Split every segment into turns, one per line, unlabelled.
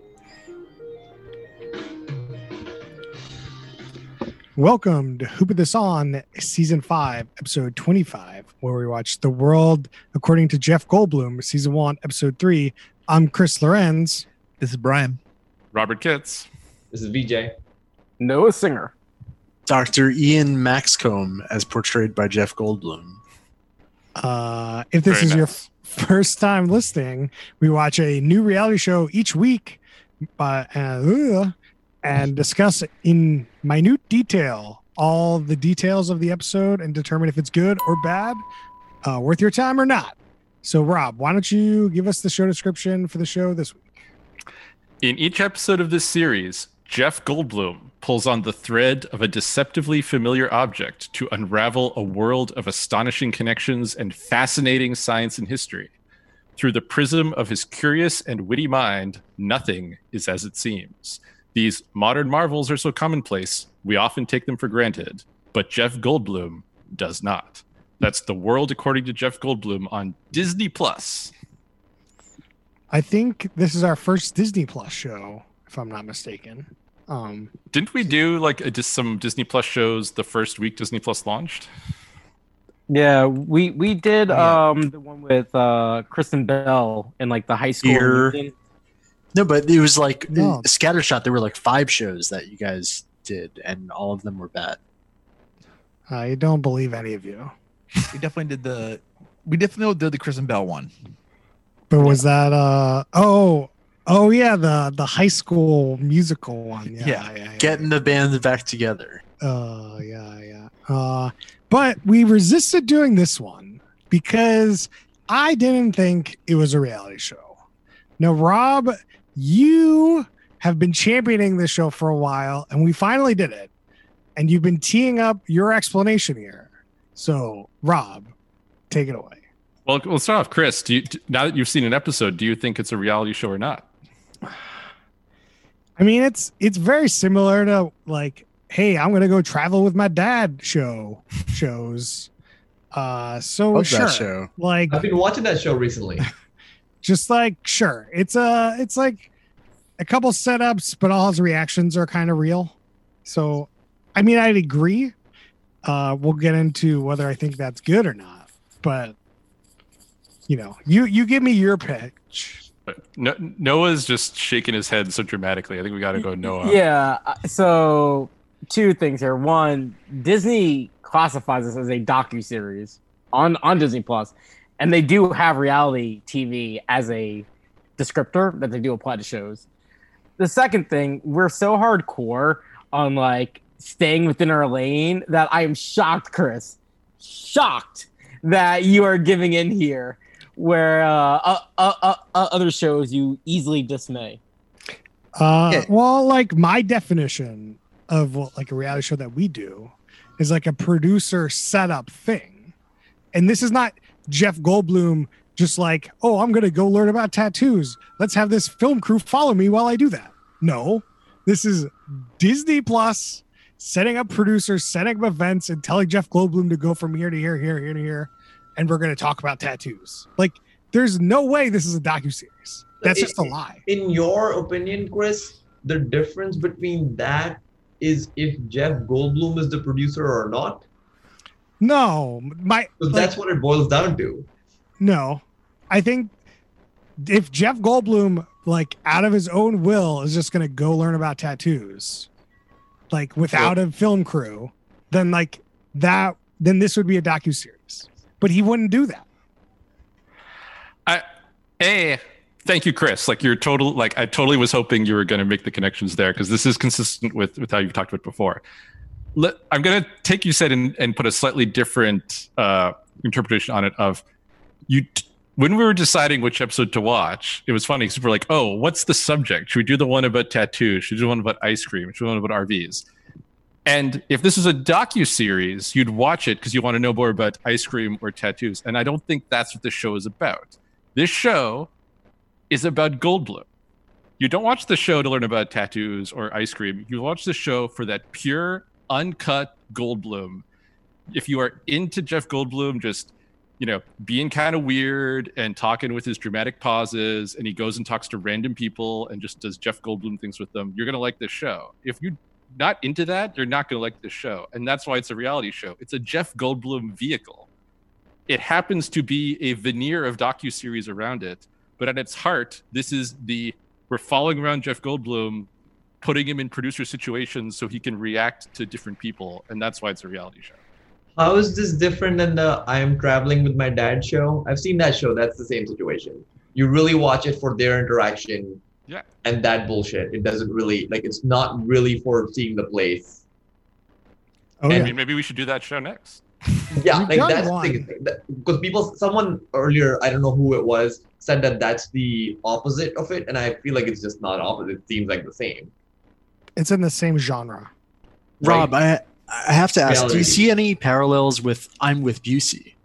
Welcome to Who Put This On, Season 5, Episode 25, where we watch The World According to Jeff Goldblum, Season 1, Episode 3. I'm Chris Lorenz.
This is Brian.
Robert Kitts.
This is VJ.
Noah Singer.
Dr. Ian Maxcomb, as portrayed by Jeff Goldblum.
If this is your first time listening, we watch a new reality show each week and discuss in minute detail all the details of the episode and determine if it's good or bad, worth your time or not. So, Rob, why don't you give us the show description for the show this week?
In each episode of this series, Jeff Goldblum pulls on the thread of a deceptively familiar object to unravel a world of astonishing connections and fascinating science and history. Through the prism of his curious and witty mind, nothing is as it seems. These modern marvels are so commonplace, we often take them for granted, but Jeff Goldblum does not. That's The World According to Jeff Goldblum on Disney+.
I think this is our first Disney Plus show, if I'm not mistaken.
Didn't we do just some Disney Plus shows the first week Disney Plus launched?
Yeah, we did the one with Kristen Bell in like the high school reunion.
No, but it was like scattershot. There were like 5 shows that you guys did, and all of them were bad.
I don't believe any of you.
We definitely did the Kristen Bell one.
But was that the high school musical one? Yeah.
Getting the band back together.
But we resisted doing this one because I didn't think it was a reality show. Now, Rob, you have been championing this show for a while, and we finally did it. And you've been teeing up your explanation here. So, Rob, take it away.
Well, let's start off. Chris, now that you've seen an episode, do you think it's a reality show or not?
I mean, it's very similar to like, hey, I'm gonna go travel with my dad shows. Love sure.
That show.
Like,
I've been watching that show recently.
Just like, sure, it's like a couple setups, but all his reactions are kind of real. So, I mean, I'd agree. We'll get into whether I think that's good or not, but you give me your pitch.
Noah's just shaking his head so dramatically. I think we got to go Noah.
Yeah. So 2 things here. One, Disney classifies this as a docuseries on Disney Plus, and they do have reality TV as a descriptor that they do apply to shows. The second thing, we're so hardcore on like staying within our lane that I am shocked, Chris, that you are giving in here where other shows you easily dismay.
Well, like my definition of like a reality show that we do is like a producer setup thing. And this is not Jeff Goldblum just like, oh, I'm going to go learn about tattoos. Let's have this film crew follow me while I do that. No, this is Disney Plus setting up producers, setting up events, and telling Jeff Goldblum to go from here to here, here to here. And we're going to talk about tattoos. Like, there's no way this is a docuseries. That's just a lie.
In your opinion, Chris, the difference between that is if Jeff Goldblum is the producer or not?
No.
That's what it boils down to.
No. I think if Jeff Goldblum, like, out of his own will is just going to go learn about tattoos, like, without a film crew, then, like, then this would be a docuseries. But he wouldn't do that.
Thank you, Chris. Like I totally was hoping you were going to make the connections there because this is consistent with how you've talked about it before. I'm going to take you said and put a slightly different interpretation on it of you. When we were deciding which episode to watch, it was funny because we were like, oh, what's the subject? Should we do the one about tattoos? Should we do the one about ice cream? Should we do the one about RVs? And if this was a docuseries, you'd watch it because you want to know more about ice cream or tattoos. And I don't think that's what this show is about. This show is about Goldblum. You don't watch the show to learn about tattoos or ice cream. You watch the show for that pure, uncut Goldblum. If you are into Jeff Goldblum, just being kind of weird and talking with his dramatic pauses, and he goes and talks to random people and just does Jeff Goldblum things with them, you're going to like this show. If you're not into that, you're not going to like this show. And that's why it's a reality show. It's a Jeff Goldblum vehicle. It happens to be a veneer of docuseries around it, but at its heart, we're following around Jeff Goldblum, putting him in producer situations so he can react to different people, and that's why it's a reality show.
How is this different than the I Am Traveling with My Dad show? I've seen that show. That's the same situation. You really watch it for their interaction.
Yeah.
And that bullshit. It doesn't really, it's not really for seeing the place.
Oh,
I mean, maybe we should do that show next.
Yeah, that's the thing. Because someone earlier, I don't know who it was, said that that's the opposite of it. And I feel like it's just not opposite. It seems like the same.
It's in the same genre.
Rob, I have to ask, do you see any parallels with I'm with Busey?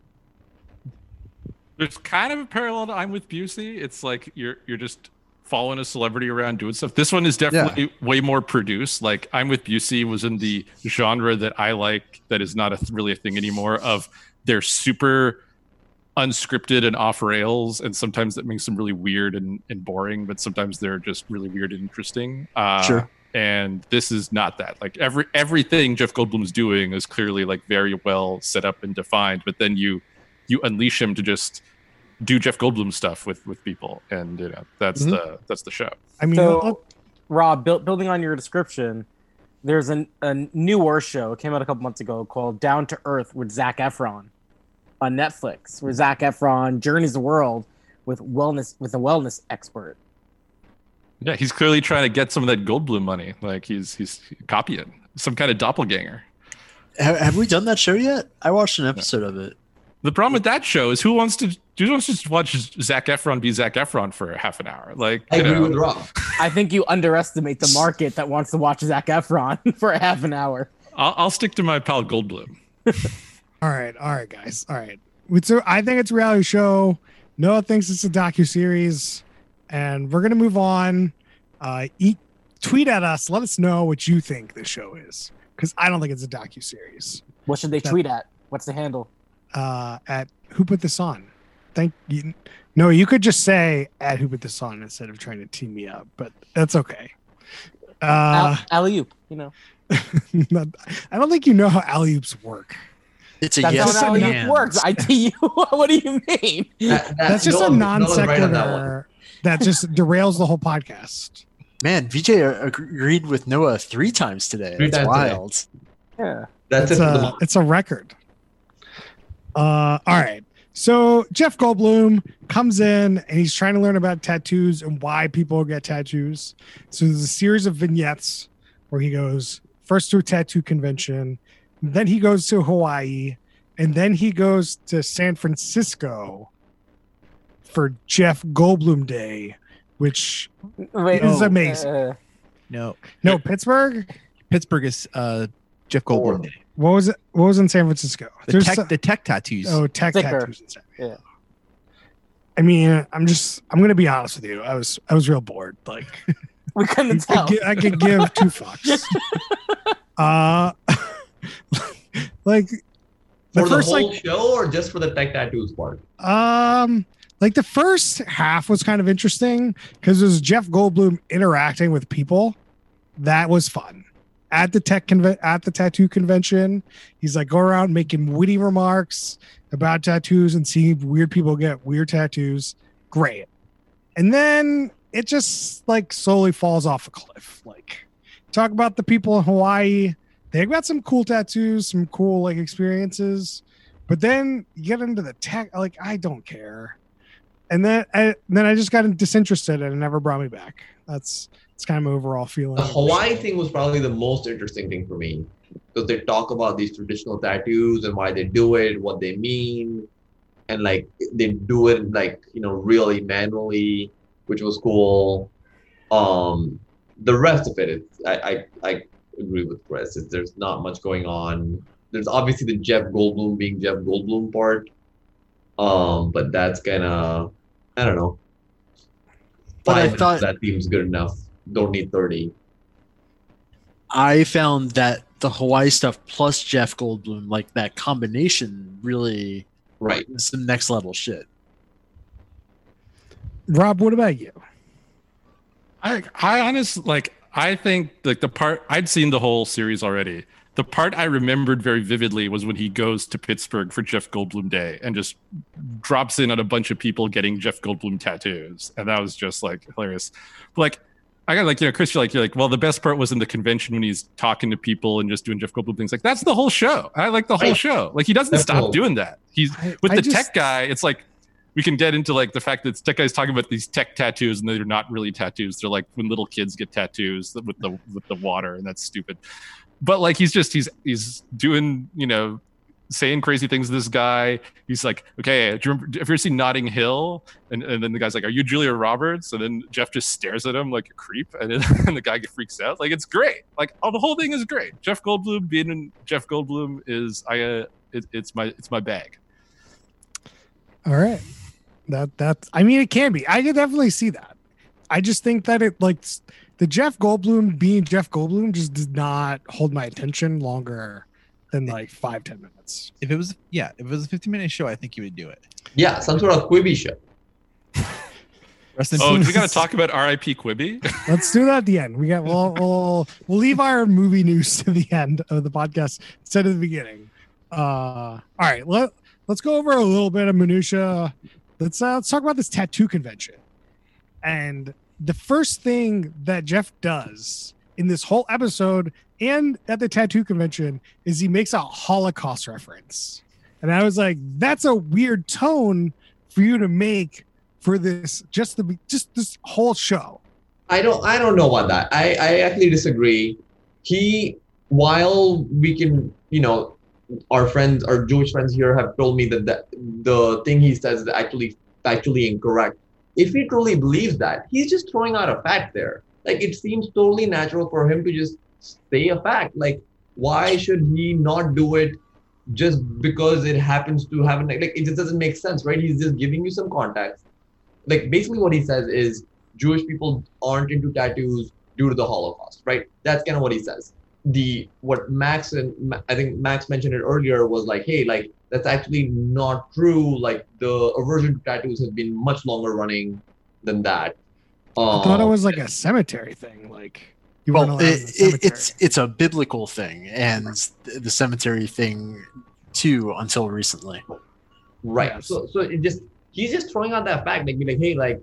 There's kind of a parallel to I'm with Busey. It's like you're just following a celebrity around doing stuff. This one is definitely way more produced. Like I'm with Busey was in the genre that I like, that is not really a thing anymore, of they're super unscripted and off rails, and sometimes that makes them really weird and boring, but sometimes they're just really weird and interesting.
Sure.
And this is not that. Like everything Jeff Goldblum's doing is clearly like very well set up and defined, but then you unleash him to just do Jeff Goldblum stuff with people, and that's the show.
I mean,
so, Rob, building on your description, there's a newer show. It came out a couple months ago called Down to Earth with Zac Efron on Netflix, where Zac Efron journeys the world with a wellness expert.
Yeah, he's clearly trying to get some of that Goldblum money. Like he's copying some kind of doppelganger.
Have we done that show yet? I watched an episode of it.
The problem with that show is who wants to just watch Zac Efron be Zac Efron for half an hour? Like
I agree with Rob.
I think you underestimate the market that wants to watch Zac Efron for a half an hour.
I'll stick to my pal Goldblum.
All right, guys. All right. So I think it's a reality show. Noah thinks it's a docuseries, and we're gonna move on. Tweet at us. Let us know what you think this show is, because I don't think it's a docuseries.
What should they tweet at? What's the handle?
At Who Put This On. Thank you. No, you could just say at Who Put This On instead of trying to team me up, but that's okay.
Alley-oop,
I don't think you know how alley-oops work.
It's a
That's
yes
how alley-oop works. I tell you. What do you mean?
That's just a non sequitur that just derails the whole podcast.
Man, VJ agreed with Noah 3 times today. It's wild.
Today.
Yeah.
It's a record. All right. So Jeff Goldblum comes in and he's trying to learn about tattoos and why people get tattoos. So there's a series of vignettes where he goes first to a tattoo convention, then he goes to Hawaii, and then he goes to San Francisco for Jeff Goldblum Day, which is amazing.
No,
Pittsburgh?
Pittsburgh is Jeff Goldblum Day.
What was it? What was in San Francisco?
The tech tattoos.
Oh, tech
Sticker.
tattoos in San Francisco.
Yeah.
I mean, I'm going to be honest with you. I was real bored. Like
we couldn't tell.
I could give 2 fucks. Like
for the whole show or just for the tech tattoos part?
Like the first half was kind of interesting because it was Jeff Goldblum interacting with people. That was fun. At the tattoo convention, he's like go around making witty remarks about tattoos and seeing weird people get weird tattoos. Great. And then it just like slowly falls off a cliff. Like talk about the people in Hawaii. They've got some cool tattoos, some cool like experiences, but then you get into the tech, like I don't care. And then I just got disinterested and it never brought me back. It's kind of my overall feeling.
The Hawaii thing was probably the most interesting thing for me because they talk about these traditional tattoos and why they do it, what they mean, and like they do it like really manually, which was cool. The rest of it, I agree with Chris. There's not much going on. There's obviously the Jeff Goldblum being Jeff Goldblum part, but that's kind of I don't know.
But I thought
that seems good enough. Don't need 30.
I found that the Hawaii stuff plus Jeff Goldblum, like that combination, really
Right.
This is some next level shit.
Rob, what about you?
I honestly I think like the part I'd seen the whole series already. The part I remembered very vividly was when he goes to Pittsburgh for Jeff Goldblum Day and just drops in on a bunch of people getting Jeff Goldblum tattoos, and that was just like hilarious. But, like, I got Chris, you're like, well, the best part was in the convention when he's talking to people and just doing Jeff Goldblum things. Like, that's the whole show. I like the whole show. Like, he doesn't stop doing that. He's with the tech guy. It's like we can get into like the fact that tech guy's talking about these tech tattoos and they're not really tattoos. They're like when little kids get tattoos with the water, and that's stupid. But like he's doing, saying crazy things to this guy. He's like, okay, do you remember, have you ever seen Notting Hill? And then the guy's like, are you Julia Roberts? And then Jeff just stares at him like a creep, and then the guy freaks out. Like, it's great. Like, the whole thing is great. Jeff Goldblum being in Jeff Goldblum is it's my bag.
All right. That I mean, it can be. I can definitely see that. I just think that it like the Jeff Goldblum being Jeff Goldblum just did not hold my attention longer than like 5-10 minutes.
If it was a 15-minute show, I think he would do it.
Yeah, some sort of Quibi show.
Do we got to talk about R.I.P. Quibi?
Let's do that at the end. We'll leave our movie news to the end of the podcast instead of the beginning. All right, let's go over a little bit of minutia. Let's talk about this tattoo convention. And the first thing that Jeff does in this whole episode and at the tattoo convention is he makes a Holocaust reference. And I was like, that's a weird tone for you to make for this, just this whole show.
I don't know about that. I actually disagree. While we can, our Jewish friends here have told me that the thing he says is actually incorrect. If he truly believes that, he's just throwing out a fact there. Like, it seems totally natural for him to just say a fact. Like, why should he not do it just because it happens to happen? Like, it just doesn't make sense, right? He's just giving you some context. Like, basically what he says is Jewish people aren't into tattoos due to the Holocaust, right? That's kind of what he says. What Max I think Max mentioned it earlier was like, hey, like, that's actually not true. Like, the aversion to tattoos has been much longer running than that.
I thought it was like a cemetery thing. Like, you weren't allowed in the cemetery.
It's a biblical thing, and the cemetery thing too until recently.
Right. Yes. So he's just throwing out that fact, like, be like, hey,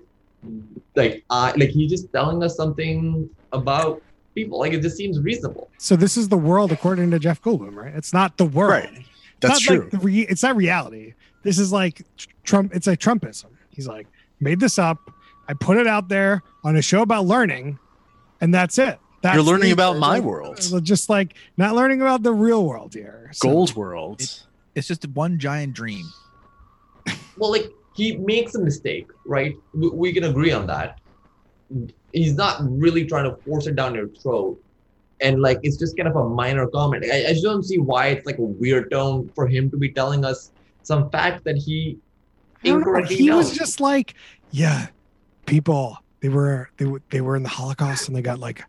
he's just telling us something about people. Like, it just seems reasonable.
So this is the world according to Jeff Goldblum, right? It's not the world.
Right. That's true.
Like it's not reality. This is like Trump. It's like Trumpism. He's like, made this up. I put it out there on a show about learning, and that's it.
You're learning about my world.
Just like not learning about the real world here.
Gold world.
It's just one giant dream.
Well, like, he makes a mistake, right? We can agree on that. He's not really trying to force it down your throat. And like, it's just kind of a minor comment. I just don't see why it's like a weird tone for him to be telling us some fact that he incorrectly knows.
Was just like, yeah, people, they were in the Holocaust and they got like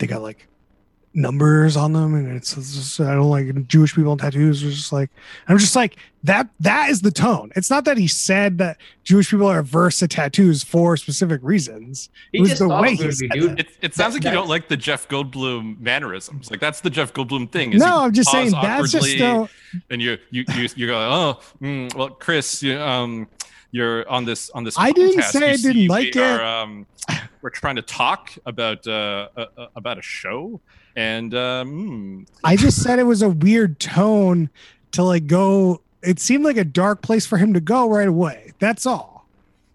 numbers on them, and it's just, I don't like Jewish people and tattoos. I'm just like that is the tone. It's not that he said that Jewish people are averse to tattoos for specific reasons. It was the way he said it.
It sounds like you don't like the Jeff Goldblum mannerisms. Like, that's the Jeff Goldblum thing.
No, I'm just saying that's just
and you go, well, Chris, you're on this.
I didn't say I didn't like it.
We're trying to talk about a show. And
I just said it was a weird tone to like go. It seemed like a dark place for him to go right away. That's all.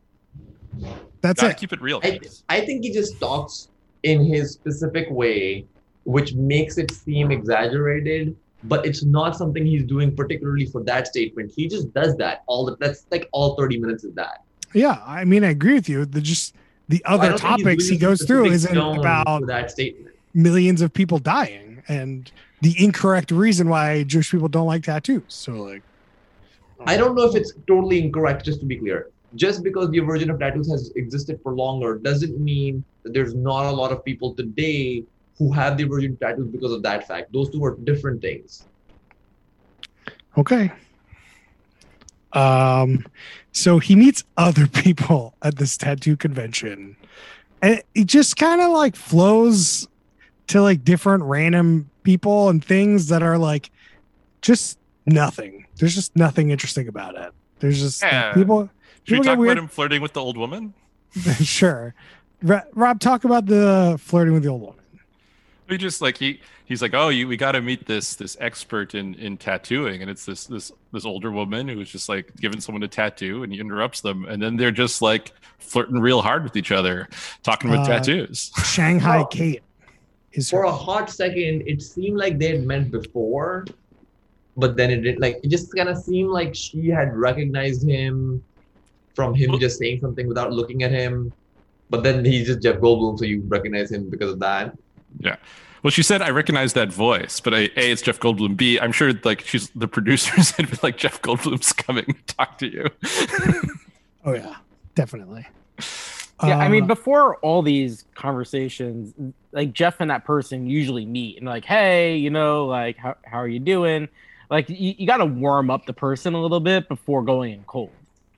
That's it.
Keep it real.
I think he just talks in his specific way, which makes it seem exaggerated, but it's not something he's doing particularly for that statement. He just does that that's like all 30 minutes is that.
Yeah, I mean, I agree with you. The other topics he goes through isn't about
that statement.
Millions of people dying and the incorrect reason why Jewish people don't like tattoos. So like,
I don't know if it's totally incorrect, just to be clear. Just because the aversion of tattoos has existed for longer doesn't mean that there's not a lot of people today who have the aversion to tattoos because of that fact. Those two are different things.
Okay. So he meets other people at this tattoo convention, and it just kind of like flows to like different random people and things that are like just nothing. There's just nothing interesting about it. There's just like, people.
Should we
get
talk
weird.
about him flirting with the old woman?
Sure. Rob, talk about the flirting with the old woman.
We just like he's like, oh, we got to meet this expert in tattooing, and it's this older woman who was just like giving someone a tattoo, and he interrupts them, and then they're just like flirting real hard with each other, talking about tattoos.
Shanghai Kate is
for a hot second. It seemed like they had met before, but then it just kind of seemed like she had recognized him from him just saying something without looking at him. But then he's just Jeff Goldblum, so you recognize him because of that.
Yeah. Well, she said, I recognize that voice, but A, it's Jeff Goldblum. B, I'm sure like she's the producers had been like, Jeff Goldblum's coming to talk to you.
Oh, yeah, definitely.
Yeah, I mean, before all these conversations, like Jeff and that person usually meet and like, hey, like, how are you doing? Like, you got to warm up the person a little bit before going in cold.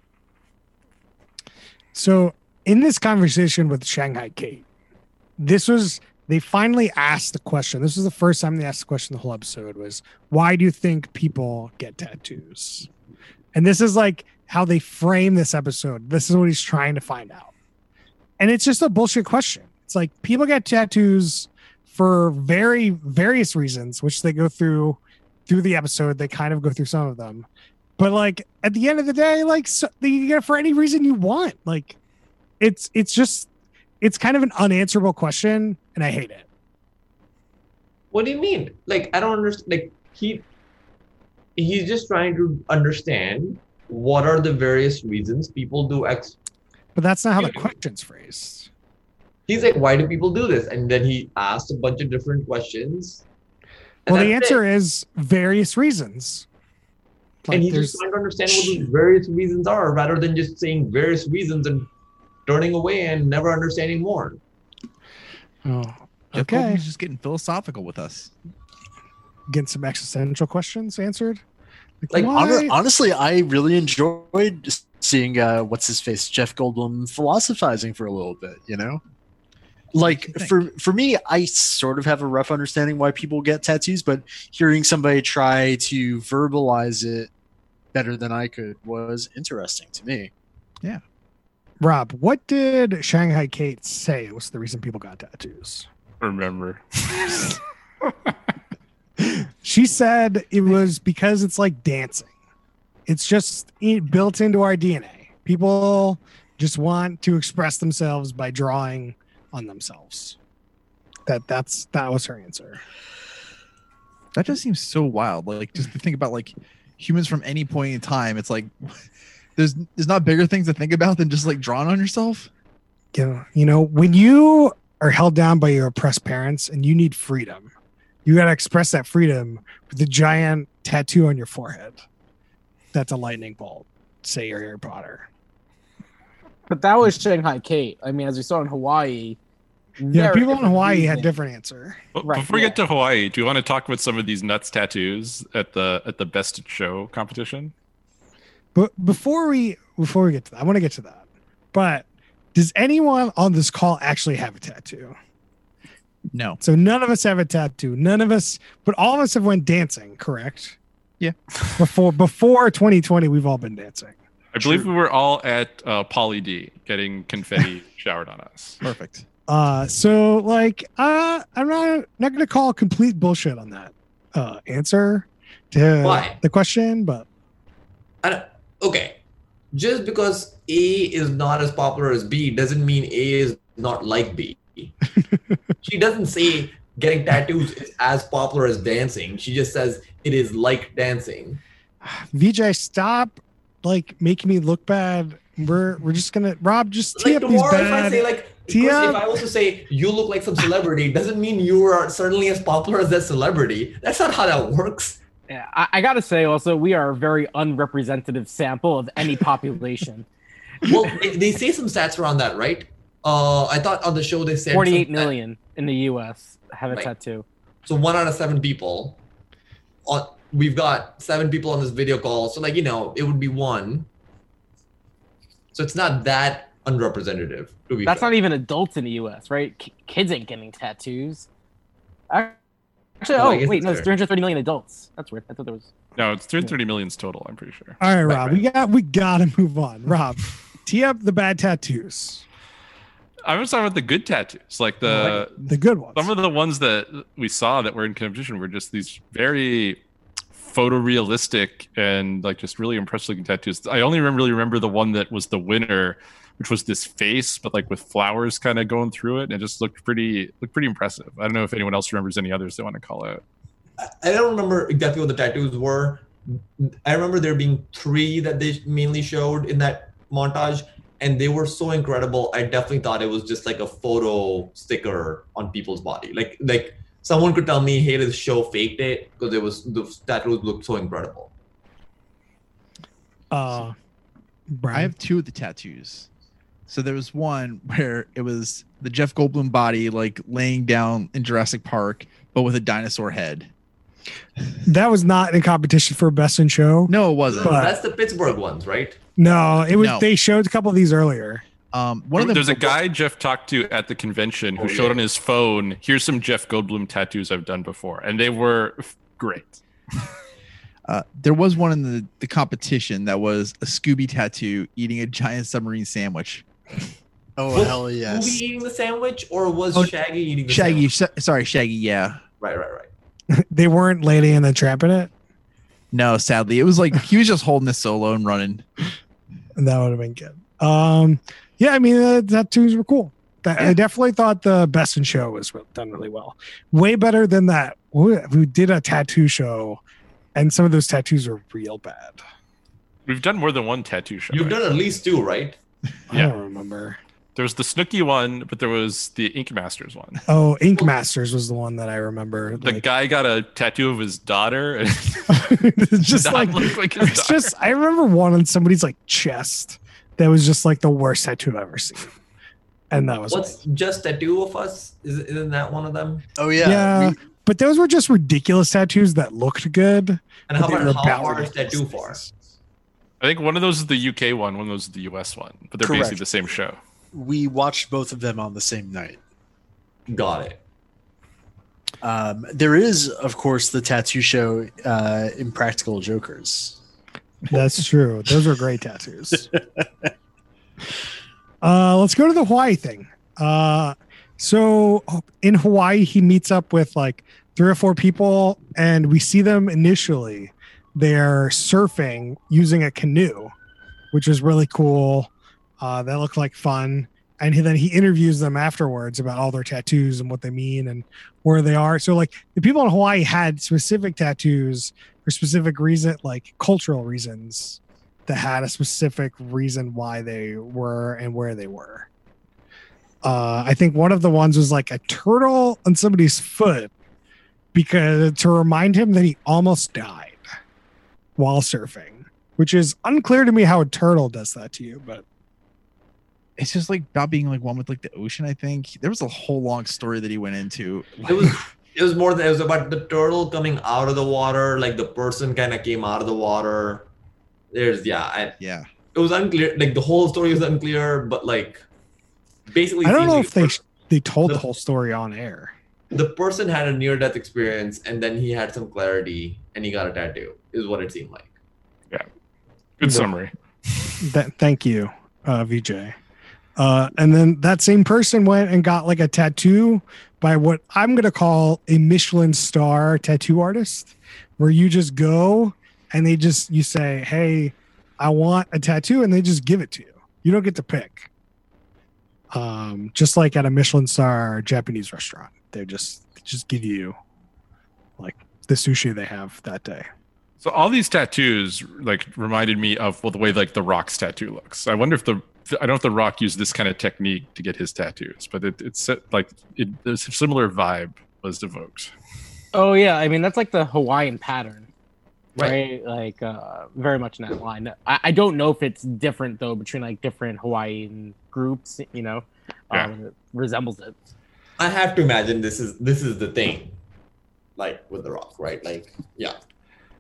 So in this conversation with Shanghai Kate, they finally asked the question. This was the first time they asked the question the whole episode was, why do you think people get tattoos? And this is like how they frame this episode. This is what he's trying to find out. And it's just a bullshit question. It's like people get tattoos for very various reasons, which they go through the episode. They kind of go through some of them. But like at the end of the day, like you get it for any reason you want. Like it's kind of an unanswerable question, and I hate it.
What do you mean? Like I don't understand. Like he's just trying to understand what are the various reasons people do X.
But that's not how the question's phrased.
He's like, why do people do this? And then he asked a bunch of different questions.
Well, the answer is various reasons.
Like and he's just trying to understand what those various reasons are, rather than just saying various reasons and turning away and never understanding more.
Oh,
Jeff
okay.
Goldblum's just getting philosophical with us.
Getting some existential questions answered.
Like honestly, I really enjoyed seeing what's his face, Jeff Goldblum, philosophizing for a little bit. Like for me, I sort of have a rough understanding why people get tattoos, but hearing somebody try to verbalize it better than I could was interesting to me.
Yeah.
Rob, what did Shanghai Kate say was the reason people got tattoos?
Remember.
She said it was because it's like dancing. It's just built into our DNA. People just want to express themselves by drawing on themselves. That was her answer.
That just seems so wild. Like just to think about like humans from any point in time. It's like there's not bigger things to think about than just like drawing on yourself.
When you are held down by your oppressed parents and you need freedom, you got to express that freedom with a giant tattoo on your forehead. That's a lightning bolt. Say you're Harry Potter.
But that was Shanghai Kate. I mean, as we saw in Hawaii.
Yeah, people in Hawaii had different answer.
Right, before we get to Hawaii, do you want to talk about some of these nuts tattoos at the best show competition?
But before we get to that, I want to get to that. But does anyone on this call actually have a tattoo?
No.
So none of us have a tattoo. None of us, but all of us have went dancing, correct?
Yeah.
Before 2020, we've all been dancing.
I believe we were all at Poly D getting confetti showered on us.
Perfect.
So like, I'm not going to call complete bullshit on that answer to the question, but
okay, just because A is not as popular as B doesn't mean A is not like B. She doesn't say getting tattoos is as popular as dancing. She just says it is like dancing.
Vijay, stop like making me look bad. We're just gonna Rob just tee
like
up these
tomorrow
bad.
If I say like if I also say you look like some celebrity, it doesn't mean you are certainly as popular as that celebrity. That's not how that works.
Yeah, I gotta say also we are a very unrepresentative sample of any population.
Well, they say some stats around that, right? I thought on the show they said
48 million in the U.S. have a tattoo.
So 1 out of 7 people we've got 7 people on this video call, so like it would be one. So it's not that unrepresentative.
That's not even adults in the U.S., right? Kids ain't getting tattoos. Actually, wait, no, it's 330 million adults. That's weird. I thought there was.
No, it's 330 million total. I'm pretty sure.
All right, Rob, we gotta move on. Rob, tee up the bad tattoos.
I was talking about the good tattoos, like the
good ones.
Some of the ones that we saw that were in competition were just these very photorealistic and like just really impressive looking tattoos. I only really remember the one that was the winner, which was this face, but like with flowers kind of going through it, and it just looked pretty impressive. I don't know if anyone else remembers any others they want to call out.
I don't remember exactly what the tattoos were. I remember there being 3 that they mainly showed in that montage, and they were so incredible. I definitely thought it was just like a photo sticker on people's body. Like someone could tell me, hey, this show faked it because the tattoos looked so incredible.
I have 2 of the tattoos. So there was one where it was the Jeff Goldblum body like laying down in Jurassic Park, but with a dinosaur head.
That was not in competition for Best in Show.
No, it wasn't.
But that's the Pittsburgh ones, right?
No, it was.
No.
They showed a couple of these earlier.
One of them.
There's a guy Jeff talked to at the convention who showed on his phone, here's some Jeff Goldblum tattoos I've done before, and they were great.
There was one in the competition that was a Scooby tattoo eating a giant submarine sandwich.
Oh,
was
hell yes.
Scooby eating the sandwich, or was Shaggy eating the
sandwich?
Shaggy,
Shaggy, yeah.
Right.
They weren't Lady and the Tramp in it?
No, sadly. It was like he was just holding it solo and running.
And that would have been good. Yeah, I mean, the tattoos were cool. I definitely thought the Best in Show was done really well. Way better than that. We did a tattoo show, and some of those tattoos were real bad.
We've done more than one tattoo show.
You've done at least 2, right?
I don't remember.
There was the Snooki one, but there was the Ink Masters one.
Oh, Ink Masters was the one that I remember.
The guy got a tattoo of his daughter. And
it's just like it's just. I remember one on somebody's like chest that was just like the worst tattoo I've ever seen, and that was
what's Just Tattoo of Us? Isn't that one of them?
Oh yeah.
Yeah, but those were just ridiculous tattoos that looked good.
And how far is Tattoo for?
I think one of those is the UK one of those is the US one, but they're basically the same show.
We watched both of them on the same night.
Got it.
There is, of course, the tattoo show Impractical Jokers.
That's true. Those were great tattoos. Let's go to the Hawaii thing. So in Hawaii, he meets up with like 3 or 4 people, and we see them initially. They're surfing using a canoe, which is really cool. That looked like fun. And then he interviews them afterwards about all their tattoos and what they mean and where they are. So like the people in Hawaii had specific tattoos for specific reason, like cultural reasons that had a specific reason why they were and where they were. I think one of the ones was like a turtle on somebody's foot because to remind him that he almost died while surfing, which is unclear to me how a turtle does that to you, but
it's just like about being like one with like the ocean. I think there was a whole long story that he went into.
It was more than it was about the turtle coming out of the water. Like the person kind of came out of the water. It was unclear. Like the whole story was unclear, but like basically,
I don't know if they told the whole story on air.
The person had a near-death experience, and then he had some clarity, and he got a tattoo. Is what it seemed like.
Yeah, good summary.
Thank you, VJ. And then that same person went and got like a tattoo by what I'm going to call a Michelin star tattoo artist, where you just go and you say, hey, I want a tattoo, and they just give it to you. You don't get to pick. Just like at a Michelin star Japanese restaurant, they just give you like the sushi they have that day.
So all these tattoos like reminded me of the way like The Rock's tattoo looks. I wonder if I don't know if The Rock used this kind of technique to get his tattoos, but there's a similar vibe was evoked.
Oh yeah, I mean that's like the Hawaiian pattern, right? Like very much in that line. I don't know if it's different though between like different Hawaiian groups. You know, it resembles it.
I have to imagine this is the thing, like with The Rock, right? Like yeah.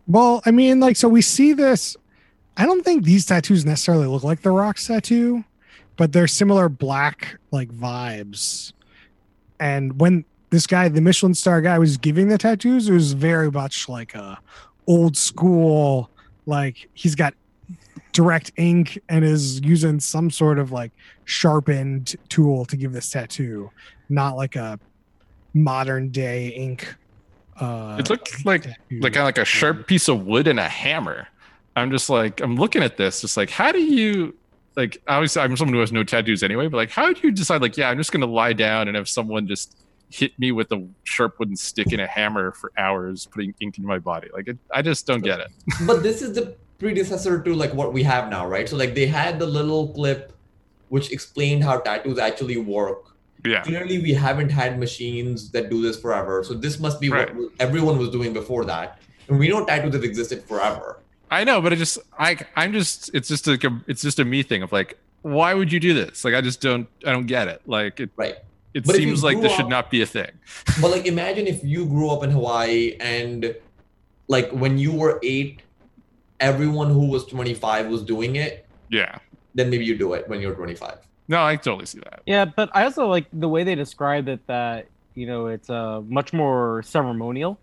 Well, I mean, like, so we see this. I don't think these tattoos necessarily look like the Rock's tattoo, but they're similar black like vibes. And when this guy, the Michelin star guy, was giving the tattoos, it was very much like a old school, like he's got direct ink and is using some sort of like sharpened tool to give this tattoo, not like a modern day ink.
It looked like kind of like a sharp piece of wood and a hammer. I'm just like, I'm looking at this, just like, how do you, like, obviously I'm someone who has no tattoos anyway, but like, how do you decide, like, yeah, I'm just going to lie down and have someone just hit me with a sharp wooden stick and a hammer for hours, putting ink in my body? Like, I just don't get it.
But this is the predecessor to like what we have now, right? So like they had the little clip which explained how tattoos actually work.
Yeah.
Clearly, we haven't had machines that do this forever. So this must be what everyone was doing before that. And we know tattoos have existed forever.
I know, but it's just a me thing of like, why would you do this? Like, I don't get it. Like, it seems like this should not be a thing.
But like, imagine if you grew up in Hawaii and like when you were 8, everyone who was 25 was doing it.
Yeah.
Then maybe you do it when you're 25.
No, I totally see that.
Yeah, but I also like the way they described it, that, you know, it's much more ceremonial.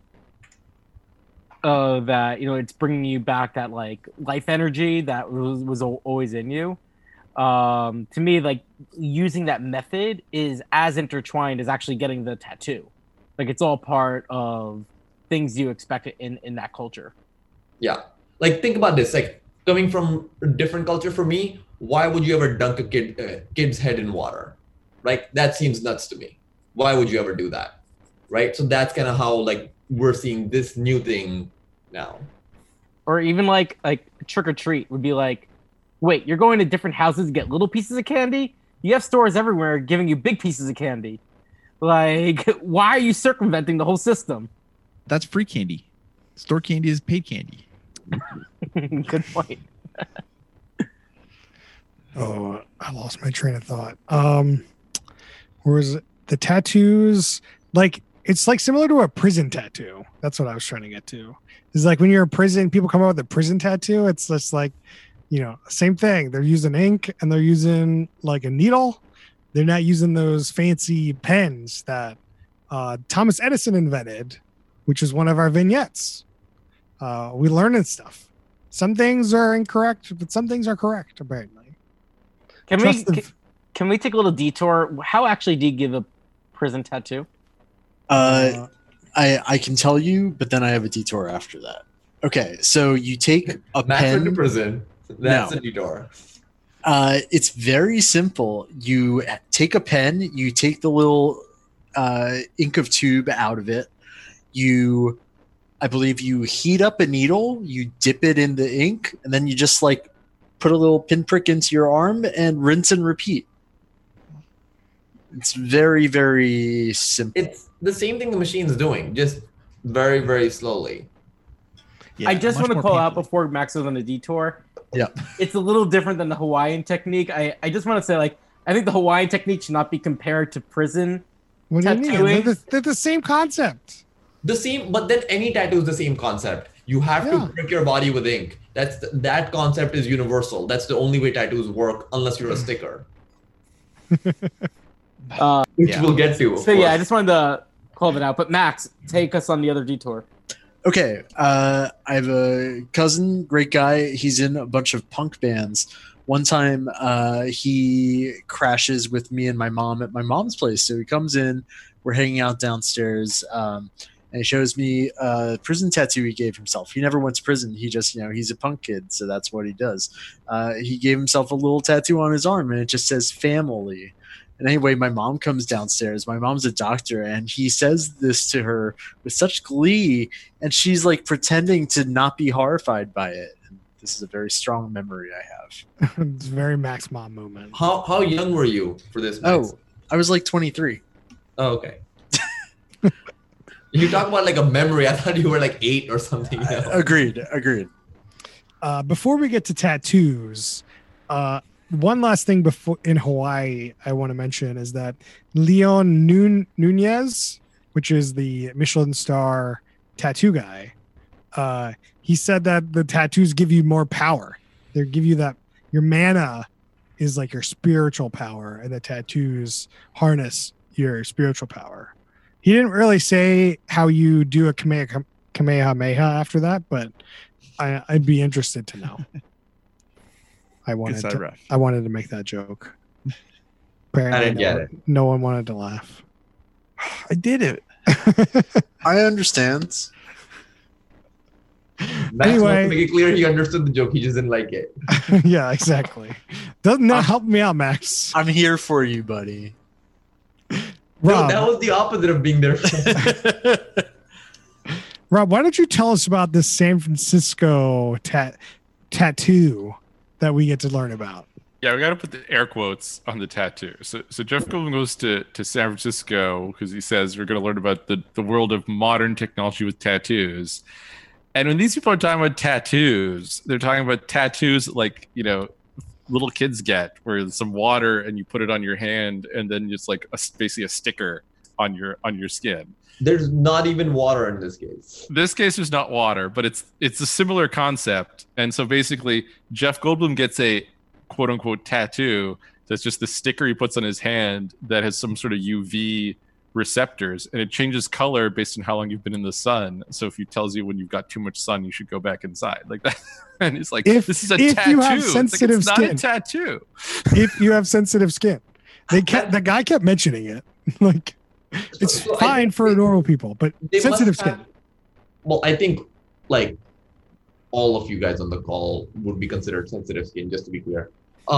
That, you know, it's bringing you back that like life energy that was always in you. To me, like using that method is as intertwined as actually getting the tattoo. Like it's all part of things you expect in that culture.
Yeah. Like think about this, like coming from a different culture for me, why would you ever dunk a kid's head in water? Right? That seems nuts to me. Why would you ever do that? Right? So that's kind of how like we're seeing this new thing now.
Or even like trick or treat would be like, wait, you're going to different houses to get little pieces of candy? You have stores everywhere giving you big pieces of candy. Like, why are you circumventing the whole system?
That's free candy. Store candy is paid candy.
Good point.
Oh, I lost my train of thought. Whereas the tattoos, like it's like similar to a prison tattoo. That's what I was trying to get to. It's like when you're in prison, people come out with a prison tattoo. It's just like, you know, same thing. They're using ink and they're using like a needle. They're not using those fancy pens that Thomas Edison invented, which is one of our vignettes. We learning stuff. Some things are incorrect, but some things are correct, apparently.
Can we take a little detour? How actually do you give a prison tattoo?
I can tell you, but then I have a detour after that. Okay, so you take a pen
to prison. That's a detour.
It's very simple. You take a pen, you take the little ink of tube out of it. I believe you heat up a needle, you dip it in the ink, and then you just like put a little pinprick into your arm and rinse and repeat. It's very, very simple.
It's the same thing the machine's doing, just very, very slowly.
Yeah, I just want to call out before Max goes on the detour.
Yeah.
It's a little different than the Hawaiian technique. I just want to say, like, I think the Hawaiian technique should not be compared to prison.
What do you mean? They're the same concept.
The same, but then any tattoo is the same concept. You have to prick your body with ink. That concept is universal. That's the only way tattoos work, unless you're a sticker. Which we'll get to.
So yeah, I just wanted to call it out. But Max, take us on the other detour.
Okay, I have a cousin, great guy. He's in a bunch of punk bands. One time, he crashes with me and my mom at my mom's place. So he comes in, we're hanging out downstairs, and he shows me a prison tattoo he gave himself. He never went to prison. He just, he's a punk kid, so that's what he does. He gave himself a little tattoo on his arm, and it just says family. And anyway, my mom comes downstairs. My mom's a doctor, and he says this to her with such glee, and she's like pretending to not be horrified by it. And this is a very strong memory I have.
It's a very Max Mom moment.
How young were you for this, Max?
Oh, I was like 23.
Oh, okay. You talk about like a memory. I thought you were like 8 or something.
Agreed.
Before we get to tattoos, one last thing before in Hawaii I want to mention is that Leon Nunez, which is the Michelin star tattoo guy, he said that the tattoos give you more power. They give you that your mana is like your spiritual power, and the tattoos harness your spiritual power. He didn't really say how you do a Kamehameha after that, but I'd be interested to know. I wanted to make that joke. Apparently,
I didn't get it.
No one wanted to laugh.
I did it.
I understand.
Anyway,
to make it clear, he understood the joke. He just didn't like it.
Yeah, exactly. Doesn't that help me out, Max?
I'm here for you, buddy.
Rob,
No, that was the opposite of being there.
Rob, why don't you tell us about this San Francisco tattoo that we get to learn about?
Yeah, we got to put the air quotes on the tattoo. So Jeff Goldblum goes to San Francisco because he says we're going to learn about the world of modern technology with tattoos. And when these people are talking about tattoos, they're talking about tattoos like, little kids get, where there's some water and you put it on your hand and then just like basically a sticker on your skin.
There's not even water in this case.
This case there's not water, but it's a similar concept. And so basically Jeff Goldblum gets a quote unquote tattoo that's just the sticker he puts on his hand that has some sort of UV receptors, and it changes color based on how long you've been in the sun. So if it tells you when you've got too much sun, you should go back inside, like that. And it's like, this is a tattoo.
You have sensitive
it's
skin,
not a tattoo.
If you have sensitive skin, the guy kept mentioning it. Like, it's fine for normal people, but sensitive skin.
Well, I think like all of you guys on the call would be considered sensitive skin, just to be clear.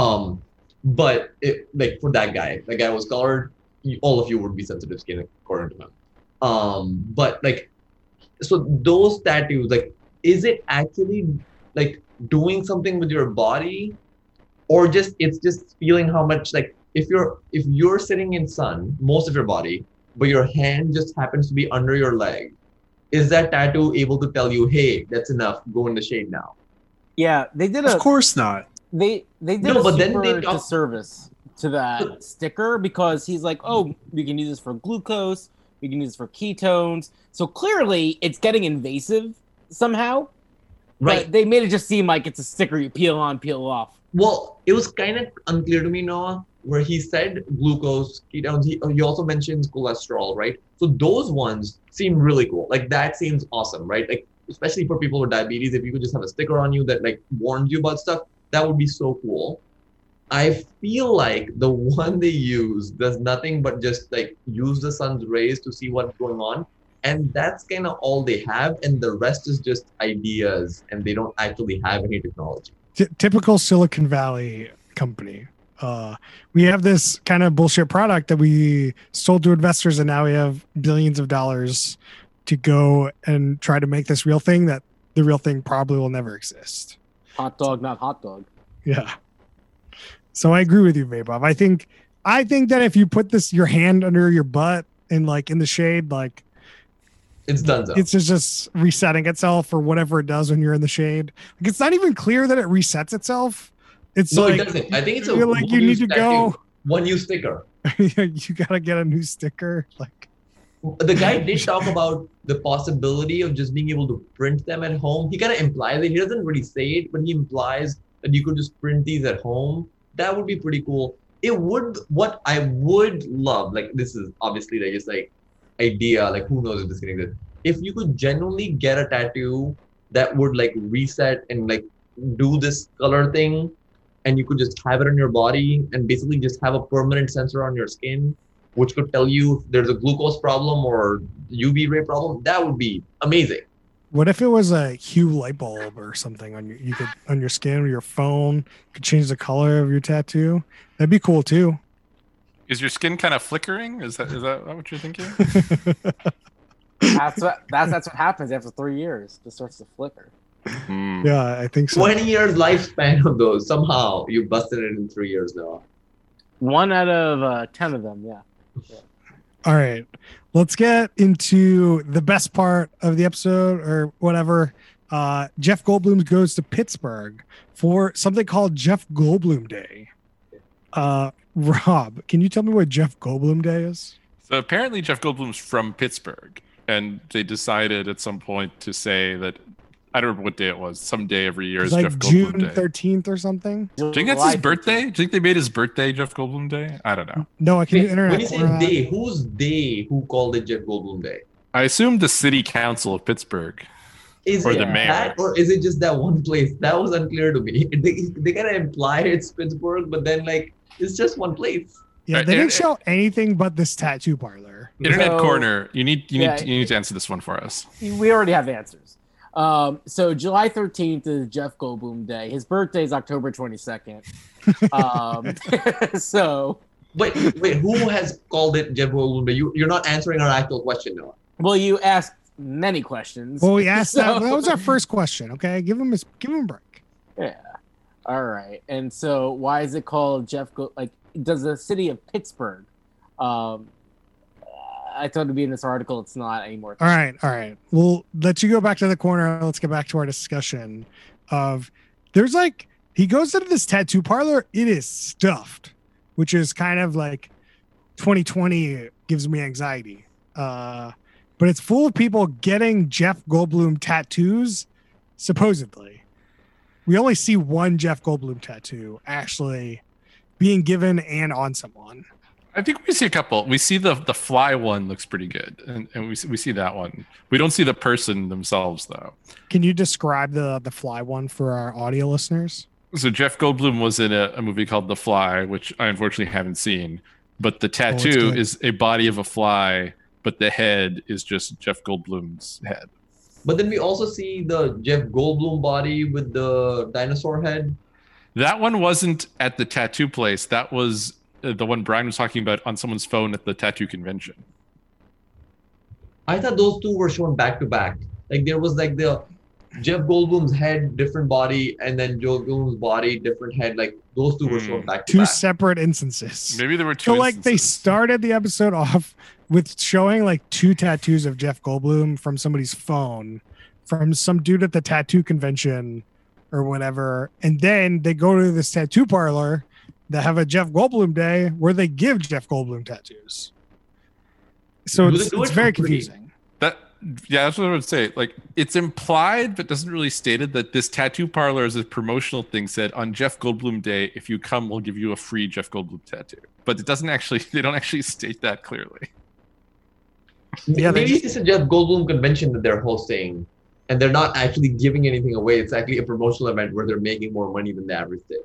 But like for that guy was colored. All of you would be sensitive skin according to him. But like, so those tattoos, like, is it actually like doing something with your body, or it's just feeling how much, like, if you're sitting in sun most of your body, but your hand just happens to be under your leg, is that tattoo able to tell you, hey, that's enough, go in the shade now?
Yeah, they did.
Of course not.
They did
No,
a
but then
super
they talk-
disservice to that sticker, because he's like, oh, we can use this for glucose, we can use this for ketones. So clearly it's getting invasive somehow.
Right.
But they made it just seem like it's a sticker you peel on, peel off.
Well, it was kind of unclear to me, Noah, where he said glucose, ketones. He also mentions cholesterol, right? So those ones seem really cool. Like, that seems awesome, right? Like, especially for people with diabetes, if you could just have a sticker on you that like warns you about stuff, that would be so cool. I feel like the one they use does nothing but just like use the sun's rays to see what's going on. And that's kind of all they have. And the rest is just ideas, and they don't actually have any technology.
Typical Silicon Valley company. We have this kind of bullshit product that we sold to investors, and now we have billions of dollars to go and try to make this real thing that the real thing probably will never exist.
Hot dog, not hot dog.
Yeah. So I agree with you, Vaibhav. I think that if you put your hand under your butt and like in the shade, like
it's done.
It's just resetting itself or whatever it does when you're in the shade. Like, it's not even clear that it resets itself. It's
no,
like,
it doesn't. I think it's
like you need to go.
One new sticker.
You gotta get a new sticker. Like,
the guy did talk about the possibility of just being able to print them at home. He kind of implies it. He doesn't really say it, but he implies that you could just print these at home. That would be pretty cool. What I would love, like, this is obviously like just like idea, like who knows if this can exist. If you could genuinely get a tattoo that would like reset and like do this color thing, and you could just have it on your body and basically just have a permanent sensor on your skin, which could tell you if there's a glucose problem or UV ray problem, that would be amazing.
What if it was a hue light bulb or something on your skin or your phone? You could change the color of your tattoo. That'd be cool too.
Is your skin kind of flickering? Is that what you're thinking?
That's what happens after 3 years. It just starts to flicker.
Yeah, I think so.
20 years lifespan of those. Somehow you busted it in 3 years now.
1 out of 10 of them, yeah.
All right. Let's get into the best part of the episode or whatever. Jeff Goldblum goes to Pittsburgh for something called Jeff Goldblum Day. Rob, can you tell me what Jeff Goldblum Day is?
So apparently Jeff Goldblum's from Pittsburgh, and they decided at some point to say that I don't remember what day it was. Some day every year is
like
Jeff Goldblum
June
Day.
13th or something.
Do you think that's his birthday? Do you think they made his birthday Jeff Goldblum Day? I don't know.
No, I can do internet.
When you say they, who's they who called it Jeff Goldblum Day?
I assume the city council of Pittsburgh.
Is
or
it
the mayor.
that, or is it just that one place? That was unclear to me. They kind of imply it's Pittsburgh, but then like it's just one place.
Yeah, they didn't show anything but this tattoo parlor.
Internet corner. You need to answer this one for us.
We already have answers. So July 13th is Jeff Goldblum Day. His birthday is October 22nd. So
wait, who has called it Jeff Goldblum Day? You're not answering our actual question, Noah.
Well, you asked many questions.
Well, we asked that. That was our first question. Okay, give him a break.
Yeah. All right. And so, why is it called Jeff? Does the city of Pittsburgh? I thought it'd be in this article. It's not anymore.
All right. We'll let you go back to the corner. Let's get back to our discussion of there's like he goes into this tattoo parlor. It is stuffed, which is kind of like 2020 gives me anxiety. But it's full of people getting Jeff Goldblum tattoos, supposedly. We only see one Jeff Goldblum tattoo actually being given and on someone.
I think we see a couple. We see the fly one looks pretty good, and we see that one. We don't see the person themselves though.
Can you describe the fly one for our audio listeners?
So Jeff Goldblum was in a movie called The Fly, which I unfortunately haven't seen. But the tattoo is a body of a fly, but the head is just Jeff Goldblum's head.
But then we also see the Jeff Goldblum body with the dinosaur head.
That one wasn't at the tattoo place. That was the one Brian was talking about on someone's phone at the tattoo convention.
I thought those two were shown back to back. Like there was like the Jeff Goldblum's head, different body, and then Joe Goldblum's body, different head. Like those two were shown back to
back. Two
back.
separate instances.
Maybe there were two.
So like they started the episode off with showing like two tattoos of Jeff Goldblum from somebody's phone, from some dude at the tattoo convention or whatever, and then they go to this tattoo parlor that have a Jeff Goldblum Day where they give Jeff Goldblum tattoos. So it's very confusing.
That's what I would say. Like it's implied, but doesn't really stated that this tattoo parlor is a promotional thing. Said on Jeff Goldblum Day, if you come, we'll give you a free Jeff Goldblum tattoo. But it doesn't actually. They don't actually state that clearly.
Yeah, maybe it's a Jeff Goldblum convention that they're hosting, and they're not actually giving anything away. It's actually a promotional event where they're making more money than the average day.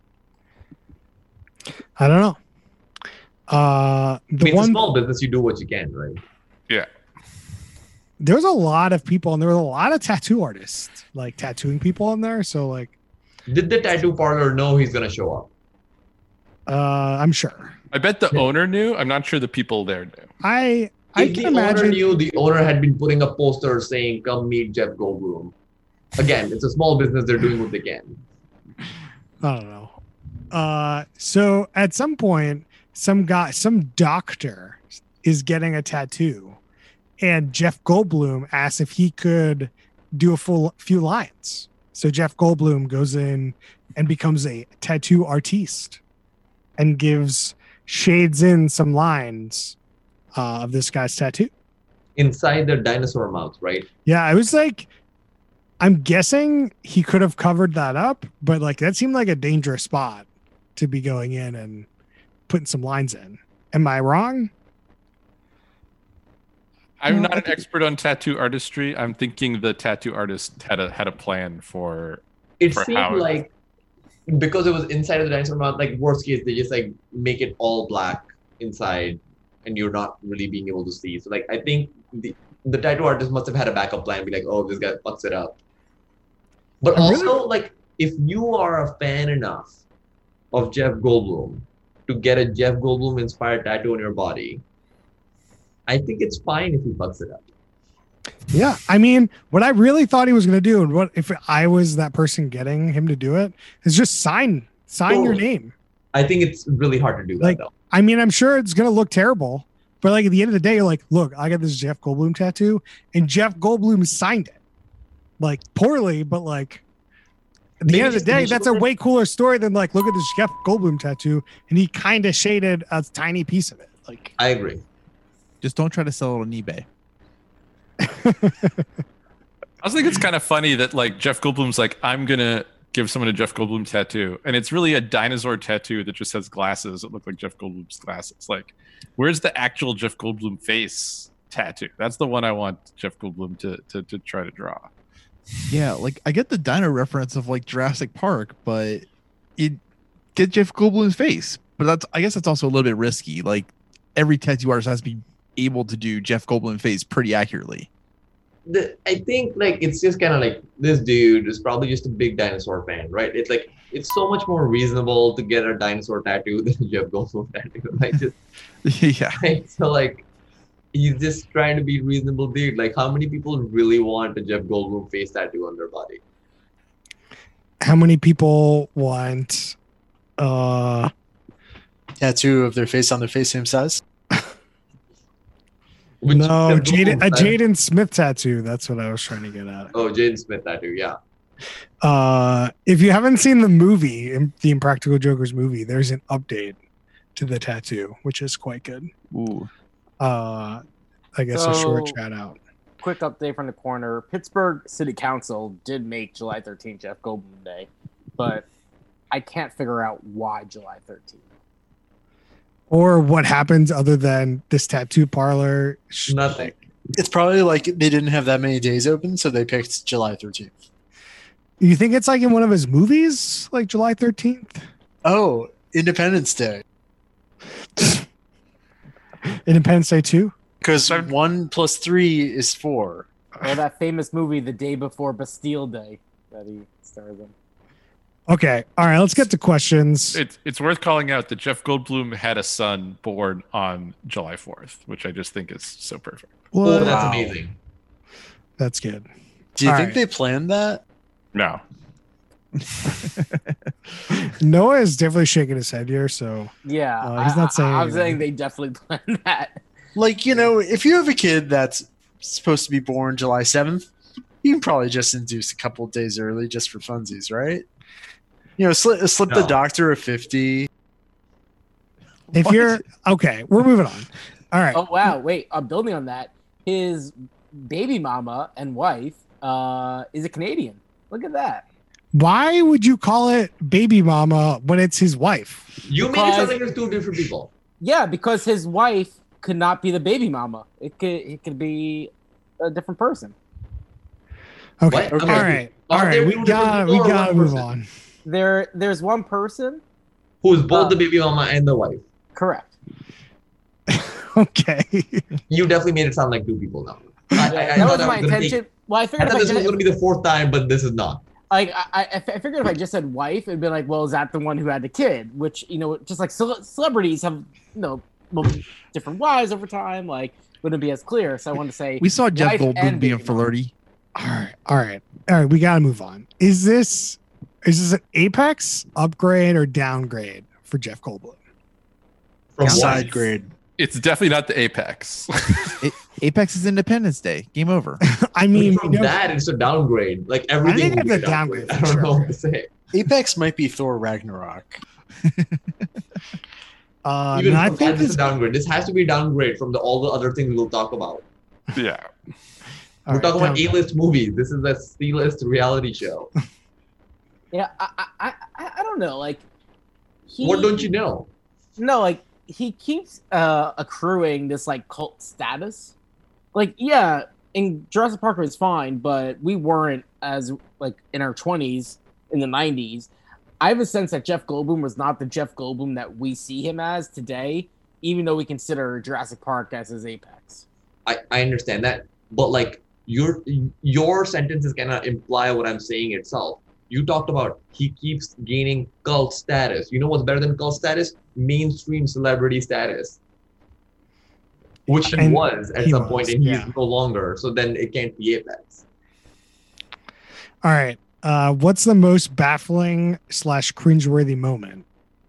I don't know.
It's a small business. You do what you can, right?
Yeah.
There's a lot of people, and there was a lot of tattoo artists, like tattooing people in there. So, like,
did the tattoo parlor know he's gonna show up?
I'm sure.
I bet the owner knew. I'm not sure the people there knew.
I can imagine.
The owner had been putting up posters saying, "Come meet Jeff Goldblum." Again, it's a small business. They're doing what they can.
I don't know. So at some point, some doctor is getting a tattoo, and Jeff Goldblum asks if he could do a few lines. So Jeff Goldblum goes in and becomes a tattoo artiste and shades in some lines of this guy's tattoo
inside the dinosaur mouth, right?
Yeah, I was like, I'm guessing he could have covered that up, but like that seemed like a dangerous spot to be going in and putting some lines in. Am I wrong?
I'm not an expert on tattoo artistry. I'm thinking the tattoo artist had a plan for.
It seemed like because it was inside of the dinosaur mouth, like worst case, they just like make it all black inside, and you're not really being able to see. So like I think the tattoo artist must have had a backup plan, be like, oh, this guy fucks it up. But also, like, if you are a fan enough of Jeff Goldblum to get a Jeff Goldblum inspired tattoo on your body, I think it's fine if he fucks it up.
Yeah, I mean, what I really thought he was going to do, and what if I was that person getting him to do it, is just sign your name.
I think it's really hard to do that, though.
I mean, I'm sure it's going to look terrible, but like at the end of the day, you're like, look, I got this Jeff Goldblum tattoo, and Jeff Goldblum signed it. Like poorly, but like at the end of the day, that's a way cooler story than like, look at this Jeff Goldblum tattoo, and he kind of shaded a tiny piece of it. Like,
I agree.
Just don't try to sell it on eBay.
I was thinking it's kind of funny that like Jeff Goldblum's like, I'm gonna give someone a Jeff Goldblum tattoo, and it's really a dinosaur tattoo that just has glasses that look like Jeff Goldblum's glasses. Like, where's the actual Jeff Goldblum face tattoo? That's the one I want Jeff Goldblum to try to draw.
Yeah, like I get the dino reference of like Jurassic Park, but it get Jeff Goldblum's face. But I guess that's also a little bit risky. Like every tattoo artist has to be able to do Jeff Goldblum face pretty accurately.
I think like it's just kind of like this dude is probably just a big dinosaur fan, right? It's like it's so much more reasonable to get a dinosaur tattoo than a Jeff Goldblum tattoo. Like just
Yeah.
right? So like he's just trying to be a reasonable dude. Like how many people really want a Jeff Goldblum face tattoo on their body?
How many people want
Tattoo of their face on their face, same size.
Which
no,
Jeff Goldblum tattoo?
Jaden Smith tattoo. That's what I was trying to get at.
Oh, Jaden Smith tattoo, yeah.
If you haven't seen the movie, the Impractical Jokers movie, there's an update to the tattoo, which is quite good.
Ooh.
I guess a short shout out.
Quick update from the corner. Pittsburgh City Council did make July 13th Jeff Goldblum Day, but I can't figure out why July 13th.
Or what happens other than this tattoo parlor.
Nothing.
It's probably like they didn't have that many days open, so they picked July 13th.
You think it's like in one of his movies, like July 13th?
Oh, Independence Day.
Independence Day 2?
Because 1 + 3 is 4.
Or that famous movie, The Day Before Bastille Day, that he stars in.
Okay. All right. Let's get to questions.
It's worth calling out that Jeff Goldblum had a son born on July 4th, which I just think is so perfect.
Oh, that's amazing.
That's good.
Do you
All
think
right.
they planned that?
No.
Noah is definitely shaking his head here. So
Yeah,
he's not saying
I'm
anything.
saying they definitely planned that.
Like, you know, if you have a kid that's supposed to be born July 7th, you can probably just induce a couple of days early just for funsies, right? You know, slip the
No.
doctor a 50.
If you're okay, we're moving on. All right.
Oh wow! Wait, I'm building on that. His baby mama and wife is a Canadian. Look at that.
Why would you call it baby mama when it's his wife?
You made it sound like there's two different people.
Yeah, because his wife could not be the baby mama. It could be a different person.
Okay.
What?
All right. All
Are they
right. We
two different
gotta
people or one
move
person?
on.
There's one person.
Who's both the baby mama and the wife.
Correct.
Okay.
You definitely made it sound like two people now. I
That
thought
was my
gonna
intention. Well, I
I
figured
thought
if
this was
I
going to be the fourth time, but this is not.
I figured if I just said wife, it'd be like, well, is that the one who had the kid? Which, you know, just like celebrities have, you know, different wives over time. Like, wouldn't be as clear. So I wanted to say
We saw Jeff
wife
Goldblum
and
being
baby mama.
flirty.
All right. We gotta move on. Is this an apex, upgrade, or downgrade for Jeff Goldblum?
From
Side
what?
grade.
It's definitely not the Apex.
Apex is Independence Day. Game over.
I mean,
From that, it's a downgrade. Like everything.
think
would
it's
be
a downgrade,
I
for
don't
sure.
know what to say.
Apex might be Thor Ragnarok.
Even
I
from
think
that, it's
this.
a downgrade. This has to be a downgrade from all the other things we'll talk about.
Yeah.
All
We're
right,
talking about
down-
A-list movies. This is a C-list reality show.
Yeah, I don't know. Like,
What don't you know?
No, like he keeps accruing this like cult status. Like, yeah, in Jurassic Park was fine, but we weren't as like in our 20s in the 90s. I have a sense that Jeff Goldblum was not the Jeff Goldblum that we see him as today, even though we consider Jurassic Park as his apex.
I understand that, but like your sentences cannot imply what I'm saying itself. You talked about he keeps gaining cult status. You know what's better than cult status? Mainstream celebrity status. Which he
And
was at
he
some
was,
point, and
yeah.
he's no longer. So then it can't be Apex.
All right. What's the most baffling / cringeworthy moment?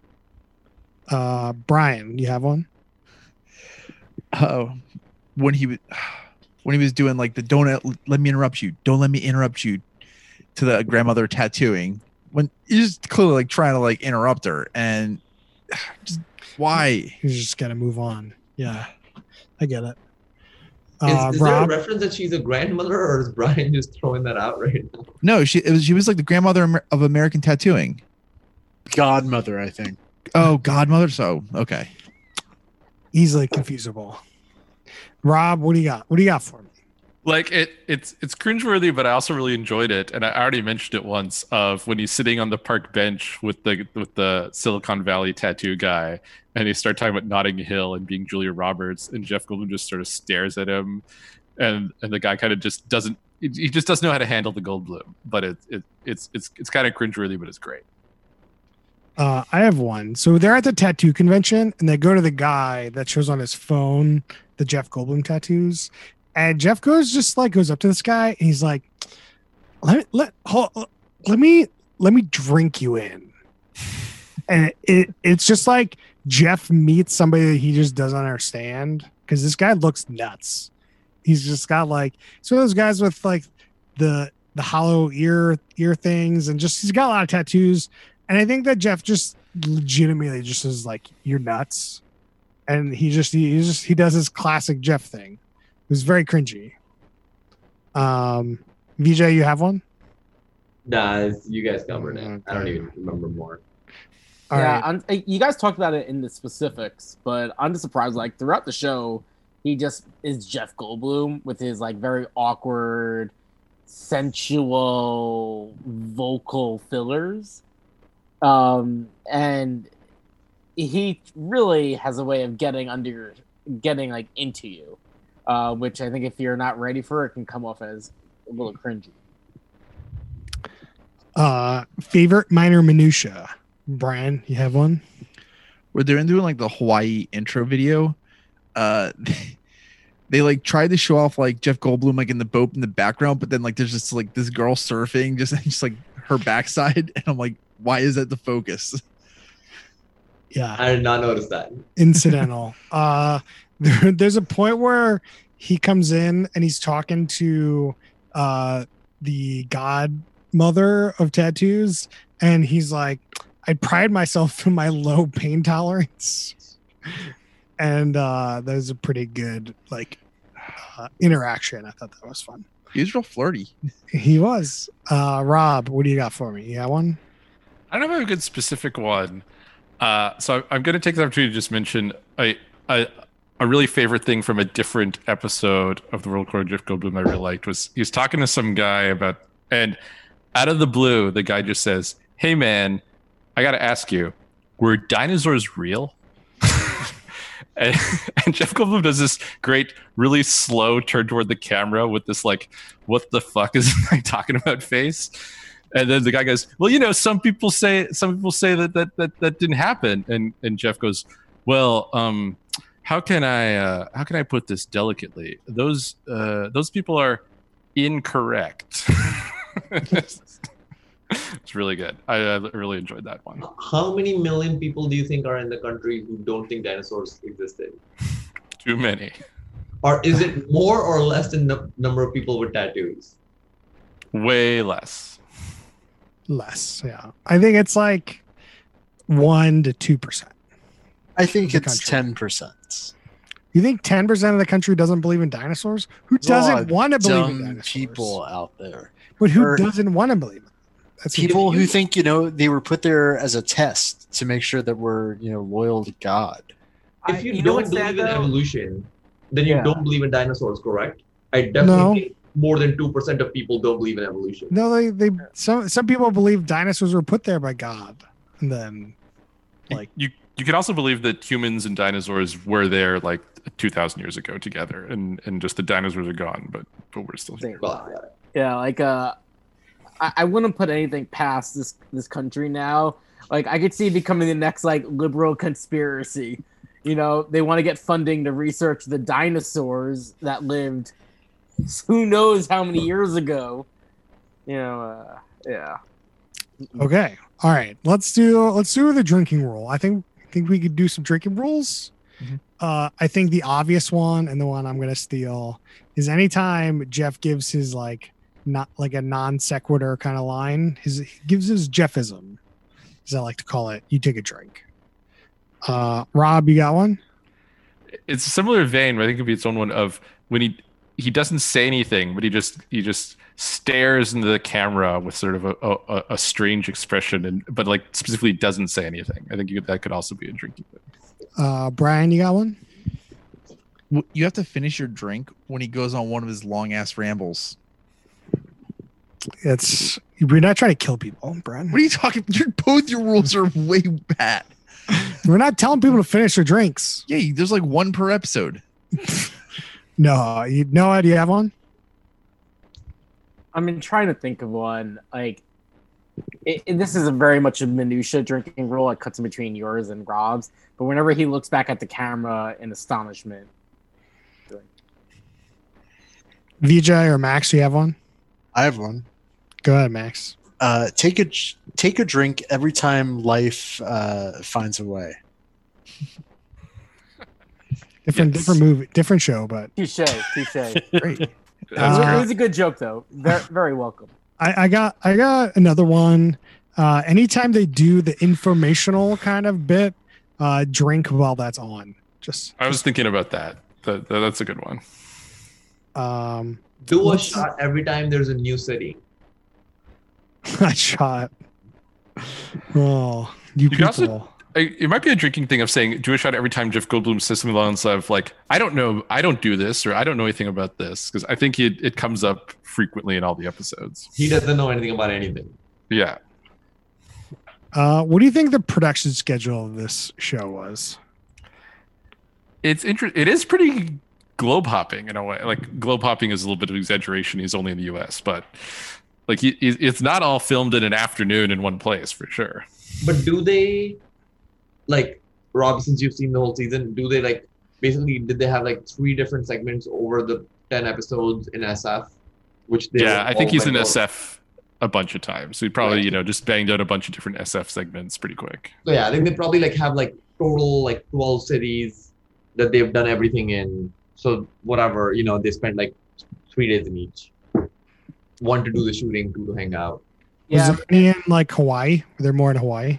Brian, you have one?
Oh, when he was doing like the don't let me interrupt you, don't let me interrupt you to the grandmother tattooing, when he's just clearly like trying to like interrupt her, and just why?
You just got to move on. Yeah, I get it.
Is there a
Rob,
reference that she's a grandmother, or is Brian just throwing that out right now?
No, she was like the grandmother of American tattooing.
Godmother, I think.
Oh, godmother. So okay.
easily confusable. Rob, what do you got? What do you got for me?
Like it's cringeworthy, but I also really enjoyed it, and I already mentioned it once. Of when he's sitting on the park bench with the Silicon Valley tattoo guy, and they start talking about Notting Hill and being Julia Roberts, and Jeff Goldblum just sort of stares at him, and the guy kind of just doesn't. He just doesn't know how to handle the Goldblum, but it's kind of cringeworthy, but it's great.
I have one. So they're at the tattoo convention, and they go to the guy that shows on his phone the Jeff Goldblum tattoos. And Jeff goes up to this guy, and he's like, let me drink you in. And it's just like Jeff meets somebody that he just doesn't understand, because this guy looks nuts. He's just got like, it's one of those guys with like the hollow ear things, and just he's got a lot of tattoos. And I think that Jeff just legitimately just is like, you're nuts. And he does his classic Jeff thing. It was very cringy. VJ, you have one?
Nah, you guys covered it.
Okay.
I don't even remember more.
All right.
You guys talked about it in the specifics, but I'm just surprised. Like throughout the show, he just is Jeff Goldblum with his like very awkward, sensual vocal fillers, and he really has a way of getting like into you. Which I think if you're not ready for it, can come off as a little cringy.
Favorite minor minutia. Brian, you have one?
Where they're doing like the Hawaii intro video. They like tried to show off like Jeff Goldblum like in the boat in the background, but then like there's just like this girl surfing, just like her backside, and I'm like, why is that the focus?
Yeah,
I did not notice that.
Incidental. There's a point where he comes in and he's talking to the godmother of tattoos, and he's like, I pride myself in my low pain tolerance. And that was a pretty good like interaction. I thought that was fun.
He was real flirty.
He was. Rob, what do you got for me? You got one?
I don't have a good specific one. So I'm going to take the opportunity to just mention a really favorite thing from a different episode of the World According to Jeff Goldblum I really liked was he was talking to some guy about, and out of the blue, the guy just says, "Hey man, I got to ask you, were dinosaurs real?" and Jeff Goldblum does this great, really slow turn toward the camera with this like, "What the fuck is I talking about?" face. And then the guy goes, "Well, you know, some people say that didn't happen." And Jeff goes, "Well, how can I put this delicately? Those people are incorrect." It's really good. I really enjoyed that one.
How many million people do you think are in the country who don't think dinosaurs existed?
Too many.
Or is it more or less than the number of people with tattoos?
Way less.
Less, yeah. I think it's like 1 to 2%.
I think
The
it's
country.
10%.
You think 10% of the country doesn't believe in dinosaurs? Who doesn't want to believe in dinosaurs?
People out there.
But who
Or-
doesn't want to believe it? That's
People who think, they were put there as a test to make sure that we're, loyal to God.
If you,
you know
don't
what's
believe
sad,
in
though?
evolution, then you
Yeah.
don't believe in dinosaurs, correct? I definitely think more than 2% of people don't believe in evolution.
No, they some people believe dinosaurs were put there by God, and then like
You could also believe that humans and dinosaurs were there like 2,000 years ago together, and just the dinosaurs are gone, but we're still here.
Well, yeah.
Yeah, like I wouldn't put anything past this country now. Like I could see it becoming the next like liberal conspiracy. They want to get funding to research the dinosaurs that lived who knows how many years ago. Yeah.
okay, all right. Let's do the drinking rule. I think we could do some drinking rules.
Mhm.
I think the obvious one and the one I'm gonna steal is anytime Jeff gives his like not like a non sequitur kind of line, he gives his Jeffism, as I like to call it. You take a drink. Rob, you got one?
It's a similar vein, but I think it could be its own one of when he doesn't say anything, but he just stares into the camera with sort of a strange expression, but like specifically doesn't say anything. I think that could also be a drinking thing.
Brian, you got one?
You have to finish your drink when he goes on one of his long ass rambles.
We're not trying to kill people, Brian.
What are you talking? Both your rules are way bad.
We're not telling people to finish their drinks.
Yeah, there's like one per episode.
No, do you have one?
I'm trying to think of one. Like, this is very much a minutia drinking rule. It cuts in between yours and Rob's. But whenever he looks back at the camera in astonishment.
Vijay or Max, do you have one?
I have one.
Go ahead, Max.
Take a drink every time life finds a way.
Different movie, different show, but
Touche.
Great.
It was a good joke, though. Very welcome.
I got another one. Anytime they do the informational kind of bit, drink while that's on.
I was thinking about that. That's a good one.
Do a shot every time there's a new city.
A shot. Oh, you people.
Also, it might be a drinking thing of saying do a shot every time Jeff Goldblum says something along the lines of like, I don't know, I don't do this, or I don't know anything about this, because I think it comes up frequently in all the episodes.
He doesn't know anything about anything.
Yeah.
What do you think the production schedule of this show was?
It is pretty globe hopping in a way. Like, globe hopping is a little bit of exaggeration. He's only in the US, but like it's not all filmed in an afternoon in one place for sure.
But do they, like, Rob, since you've seen the whole season, do they like basically did they have like 3 different segments over the 10 episodes in SF? Which they
I think he's in SF a bunch of times. So he probably just banged out a bunch of different SF segments pretty quick.
So yeah, I think they probably like have like total like 12 cities that they've done everything in. So whatever, they spent like 3 days in each. 1 to do the shooting, 2 to hang out.
Yeah. Was there any in like Hawaii? Were there more in Hawaii?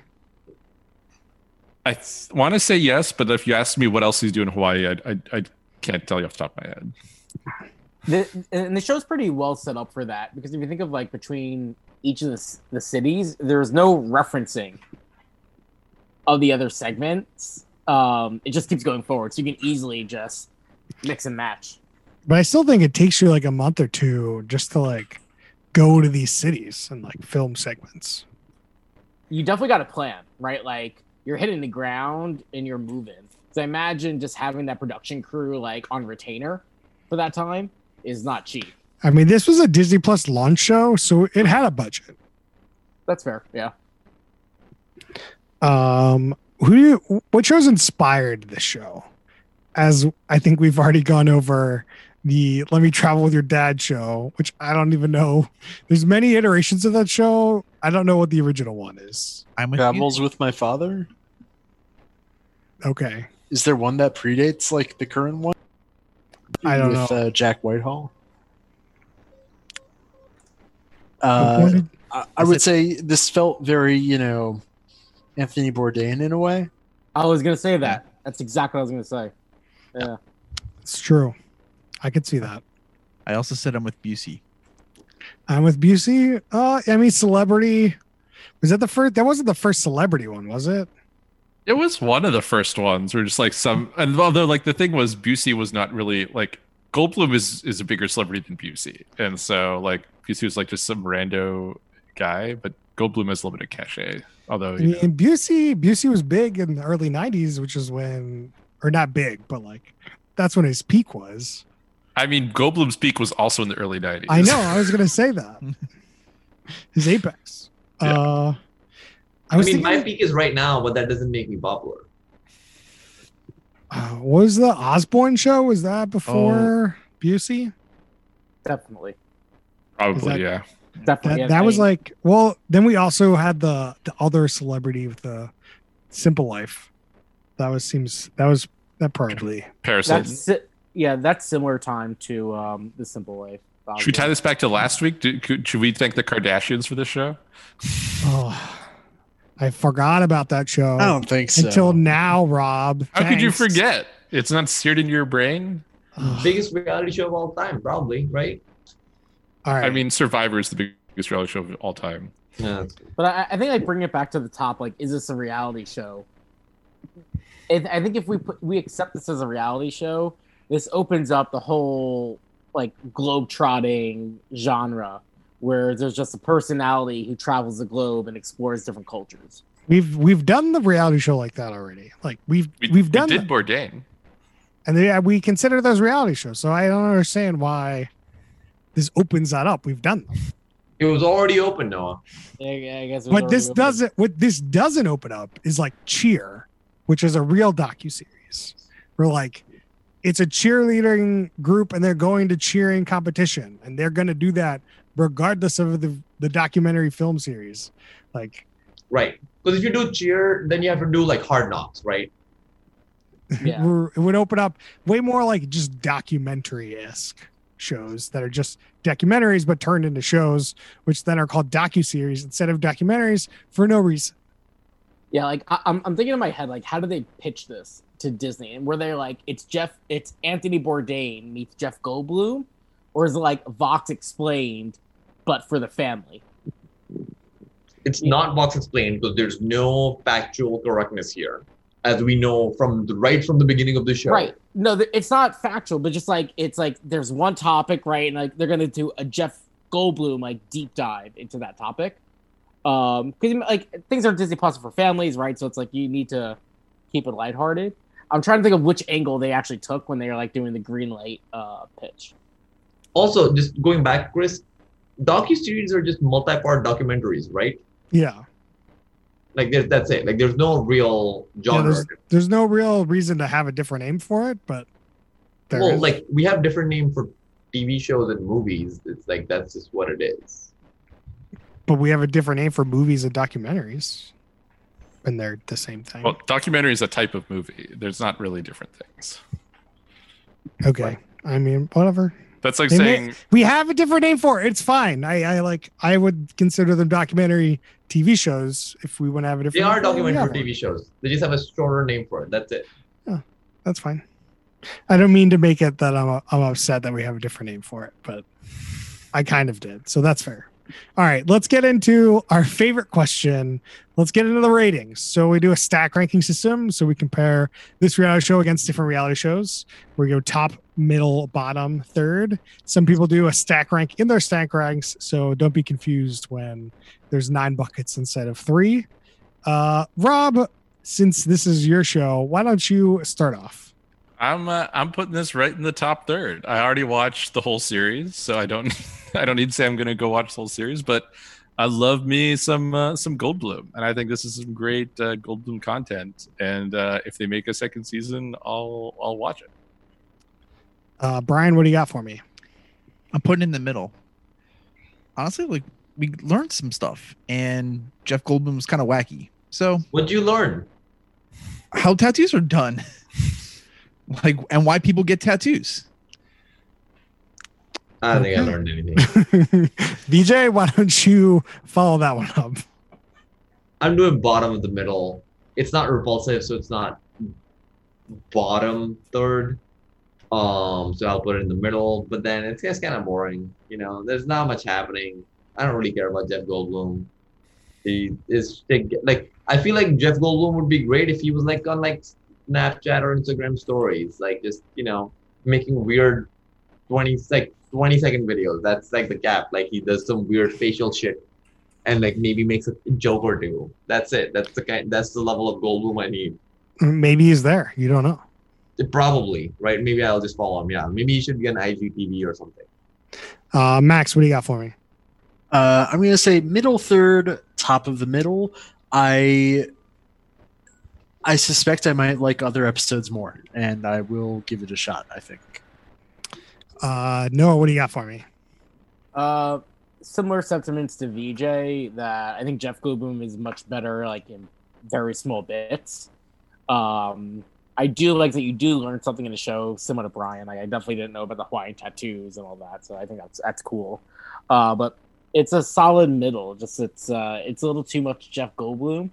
I want to say yes, but if you ask me what else he's doing in Hawaii, I can't tell you off the top of my head.
And the show's pretty well set up for that, because if you think of like between each of the cities, there's no referencing of the other segments. It just keeps going forward, so you can easily just mix and match.
But I still think it takes you like a month or 2 just to like go to these cities and like film segments.
You definitely got a plan, right? Like, you're hitting the ground and you're moving. So I imagine just having that production crew like on retainer for that time is not cheap.
I mean, this was a Disney Plus launch show, so it had a budget.
That's fair. Yeah.
What shows inspired this show? As I think we've already gone over the Let Me Travel with Your Dad show, which I don't even know. There's many iterations of that show. I don't know what the original one is.
Travels with My Father.
Okay.
Is there one that predates like the current one?
I don't know.
With Jack Whitehall. I would say this felt very, Anthony Bourdain in a way.
I was gonna say that. That's exactly what I was gonna say. Yeah,
it's true. I could see that.
I also said I'm with Busey.
I'm with Busey. I mean, Celebrity. Was that the first? That wasn't the first Celebrity one, was it?
It was one of the first ones where just like and although like the thing was Busey was not really like Goldblum is a bigger celebrity than Busey. And so like Busey was like just some rando guy, but Goldblum has a little bit of cachet. Although
Busey was big in the early 90s, which is when, or not big, but like that's when his peak was.
I mean, Goldblum's peak was also in the early 90s.
I know, I was gonna say that. His apex.
Yeah.
I mean, my peak is right now, but that doesn't make me popular.
Was the Osborne show? Was that before Busey?
Definitely.
Probably, yeah.
Definitely.
That was like, well, then we also had the other celebrity with the Simple Life. That probably
Paris
Hilton. That's similar time to the Simple Life.
Should we tie this back to last week? Should we thank the Kardashians for this show?
Oh, I forgot about that show.
I don't think so.
Until now, Rob.
How could you forget? It's not seared in your brain?
Biggest reality show of all time, probably, right?
All right.
I mean, Survivor is the biggest reality show of all time.
Yeah.
But I think I bring it back to the top. Like, is this a reality show? I think if we accept this as a reality show, this opens up the whole like globe-trotting genre where there's just a personality who travels the globe and explores different cultures.
We've done the reality show like that already. Like we've done
did Bourdain,
and we consider those reality shows. So I don't understand why this opens that up. We've done them.
It was already open, Noah.
Yeah, I guess.
What this doesn't open up is like Cheer, which is a real docuseries. Where like it's a cheerleading group and they're going to cheering competition and they're going to do that regardless of the documentary film series. Like,
right. Because if you do Cheer, then you have to do like Hard Knocks, right?
Yeah.
It would open up way more like just documentary-esque shows that are just documentaries but turned into shows, which then are called docuseries instead of documentaries for no reason.
Yeah, like I'm thinking in my head, like, how do they pitch this to Disney? And were they like, it's Anthony Bourdain meets Jeff Goldblum, or is it like Vox Explained, but for the family?
It's not Vox Explained because there's no factual correctness here, as we know from the beginning of the show.
Right. No, it's not factual, but just like it's like there's one topic, right, and like they're gonna do a Jeff Goldblum like deep dive into that topic. Because like things are Disney Plus for families, right? So it's like you need to keep it lighthearted. I'm trying to think of which angle they actually took when they were like doing the green light pitch.
Also, just going back, Chris, docuseries are just multi-part documentaries, right?
Yeah.
Like that's it. Like there's no real genre.
Yeah, there's no real reason to have a different name for it, but
like we have different name for TV shows and movies. It's like that's just what it is.
But we have a different name for movies and documentaries, and they're the same thing.
Well, documentary is a type of movie. There's not really different things.
Okay, I mean, whatever.
That's like saying
we have a different name for it. It's fine. I would consider them documentary TV shows if we want to have a different.
They are documentary TV shows. They just have a shorter name for it. That's it.
Yeah, that's fine. I don't mean to make it that I'm upset that we have a different name for it, but I kind of did. So that's fair. All right, let's get into our favorite question. Let's get into the ratings. So we do a stack ranking system. So we compare this reality show against different reality shows. We go top, middle, bottom, third. Some people do a stack rank in their stack ranks. So don't be confused when there's 9 buckets instead of 3. Rob, since this is your show, why don't you start off?
I'm putting this right in the top third. I already watched the whole series, so I don't need to say I'm going to go watch the whole series, but I love me some Goldblum, and I think this is some great Goldblum content. And if they make a second season, I'll watch it.
Brian, what do you got for me?
I'm putting in the middle. Honestly, like we learned some stuff, and Jeff Goldblum was kind of wacky. So
what'd you learn?
How tattoos are done. Like, and why people get tattoos.
I don't think I learned anything.
VJ, why don't you follow that one up?
I'm doing bottom of the middle. It's not repulsive, so it's not bottom third. So I'll put it in the middle, but then it's just kind of boring. You know, there's not much happening. I don't really care about Jeff Goldblum. He is like, I feel like Jeff Goldblum would be great if he was like on like Snapchat or Instagram stories, like just, you know, making weird 20-second videos. That's like the gap. Like he does some weird facial shit and like maybe makes a joke or two. That's it. That's the level of Goldblum I need.
Maybe he's there. You don't know.
Probably, right? Maybe I'll just follow him. Yeah. Maybe he should be on IGTV or something.
Max, what do you got for me?
I'm going to say middle third, top of the middle. I suspect I might like other episodes more, and I will give it a shot, I think.
Noah, what do you got for me?
Similar sentiments to VJ, that I think Jeff Goldblum is much better, like in very small bits. I do like that you do learn something in the show, similar to Brian. Like, I definitely didn't know about the Hawaiian tattoos and all that, so I think that's cool. But it's a solid middle. Just it's a little too much Jeff Goldblum.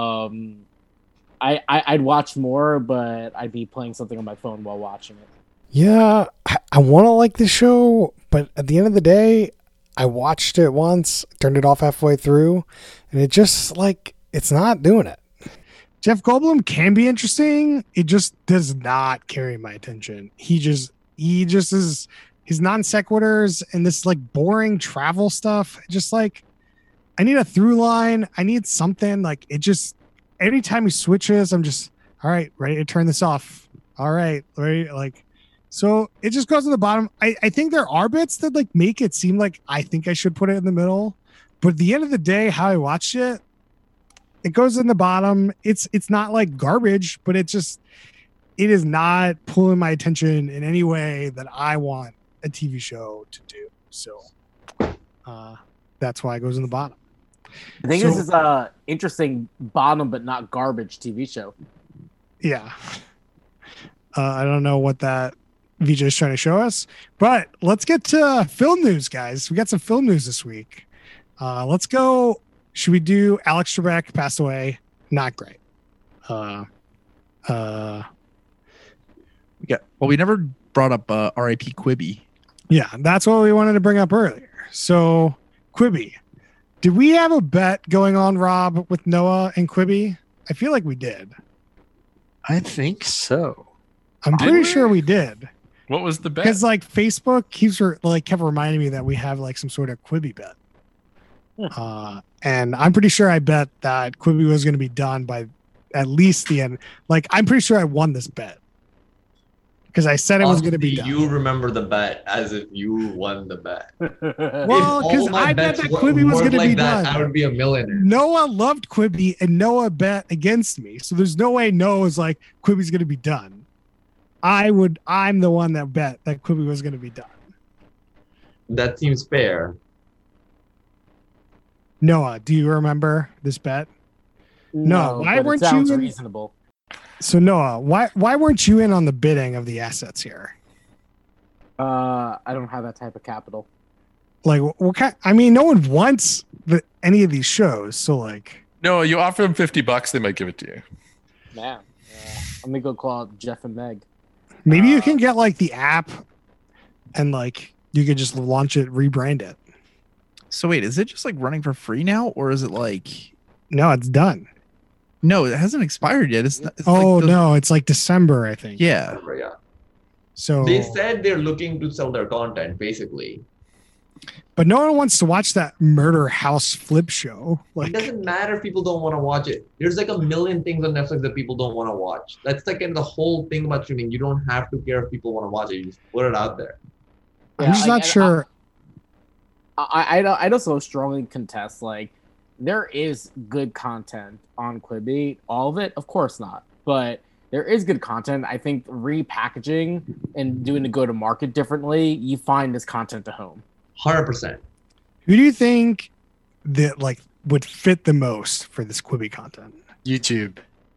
I'd watch more, but I'd be playing something on my phone while watching it.
Yeah, I want to like the show, but at the end of the day, I watched it once, turned it off halfway through, and it just like it's not doing it. Jeff Goldblum can be interesting. It just does not carry my attention. He just is his non sequiturs and this like boring travel stuff. Just like I need a through line. I need something like it. Just every time he switches, I'm just all right, ready to turn this off. All right, ready like. So it just goes to the bottom. I think there are bits that like make it seem like I think I should put it in the middle, but at the end of the day, how I watched it, it goes in the bottom. It's not like garbage, but it is not pulling my attention in any way that I want a TV show to do. So that's why it goes in the bottom.
I think this is a interesting bottom but not garbage TV show.
Yeah. I don't know what that VJ is trying to show us, but let's get to film news, guys. We got some film news this week. Let's go. Should we do Alex Trebek passed away? Not great.
We never brought up R.I.P. Quibi.
Yeah, that's what we wanted to bring up earlier. So Quibi, did we have a bet going on, Rob, with Noah and Quibi? I feel like we did.
I think so.
I'm pretty sure we did.
What was the bet?
Because like Facebook kept reminding me that we have like some sort of Quibi bet. And I'm pretty sure I bet that Quibi was going to be done by at least the end. Like I'm pretty sure I won this bet because I said it was going to be done.
You remember the bet as if you won the bet.
Well, because I bet that Quibi was going to be done.
I would be a millionaire.
Noah loved Quibi and Noah bet against me. So there's no way Noah was like, Quibi's going to be done. I'm the one that bet that Quibi was going to be done.
That seems fair.
Noah, do you remember this bet? No, why
but
weren't
it sounds
you in-
reasonable?
So Noah, why weren't you in on the bidding of the assets here?
I don't have that type of capital.
Like what kind? I mean, no one wants any of these shows. So like,
No, you offer them $50, they might give it to you.
Man, I'm gonna go call out Jeff and Meg.
maybe you can get like the app, and like you could just launch it, rebrand it.
So wait, is it just like running for free now, or is it like?
No, it's done.
No, it hasn't expired yet. It's
no, it's like December, I think.
Yeah.
Yeah.
So
They said they're looking to sell their content, basically.
but no one wants to watch that Murder House flip show.
It
Like,
doesn't matter if people don't want to watch it. There's like a million things on Netflix that people don't want to watch. That's like in the whole thing about streaming. You don't have to care if people want to watch it. You just put it out there.
I'm just not sure.
I'd also strongly contest, like, there is good content on Quibi. All of it, of course not. But there is good content. I think repackaging and doing the go-to-market differently, you find this content to home.
100%.
Who do you think that like would fit the most for this Quibi content?
YouTube.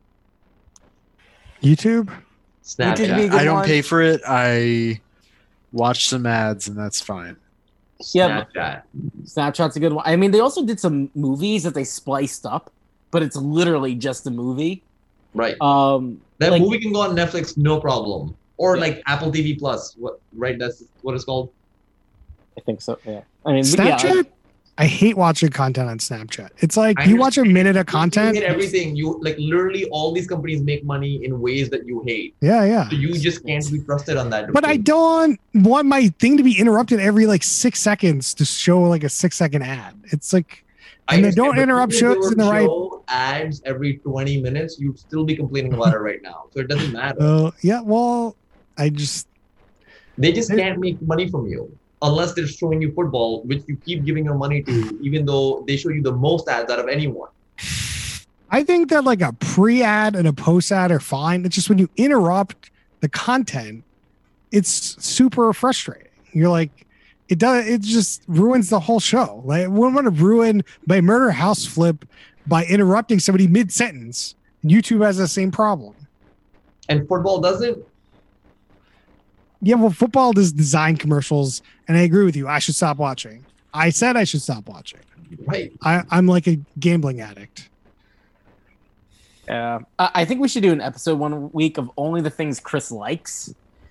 YouTube?
Snapchat.
I don't pay for it. I watch some ads, and that's fine.
Yeah,
Snapchat.
Snapchat's a good one. I mean, they also did some movies that they spliced up, but it's literally just a movie.
Right.
That
That movie can go on Netflix, no problem. Or like Apple TV Plus. Right? That's what it's called.
I think so. Yeah. I mean,
Snapchat? I hate watching content on Snapchat. It's like
I
you watch a minute of
You
content.
hate everything. You like literally all these companies make money in ways that you hate.
Yeah.
So you just can't be trusted on that.
But I don't want my thing to be interrupted every like 6 seconds to show like a 6-second ad. It's like, and they don't interrupt shows in the right.
Ads every 20 minutes, you'd still be complaining about it right now. So it doesn't matter.
Yeah, well, I just.
They just can't make money from you unless they're showing you football, which you keep giving your money to, even though they show you the most ads out of anyone.
I think that like a pre-ad and a post-ad are fine. It's just when you interrupt the content, it's super frustrating. You're like, it just ruins the whole show. Like, we want to ruin my Murder House flip by interrupting somebody mid-sentence. YouTube has the same problem.
And football doesn't.
Yeah, well, football does design commercials, and I agree with you. I should stop watching. I said I should stop watching.
Right.
I'm like a gambling addict.
I think we should do an episode one week of only the things Chris likes.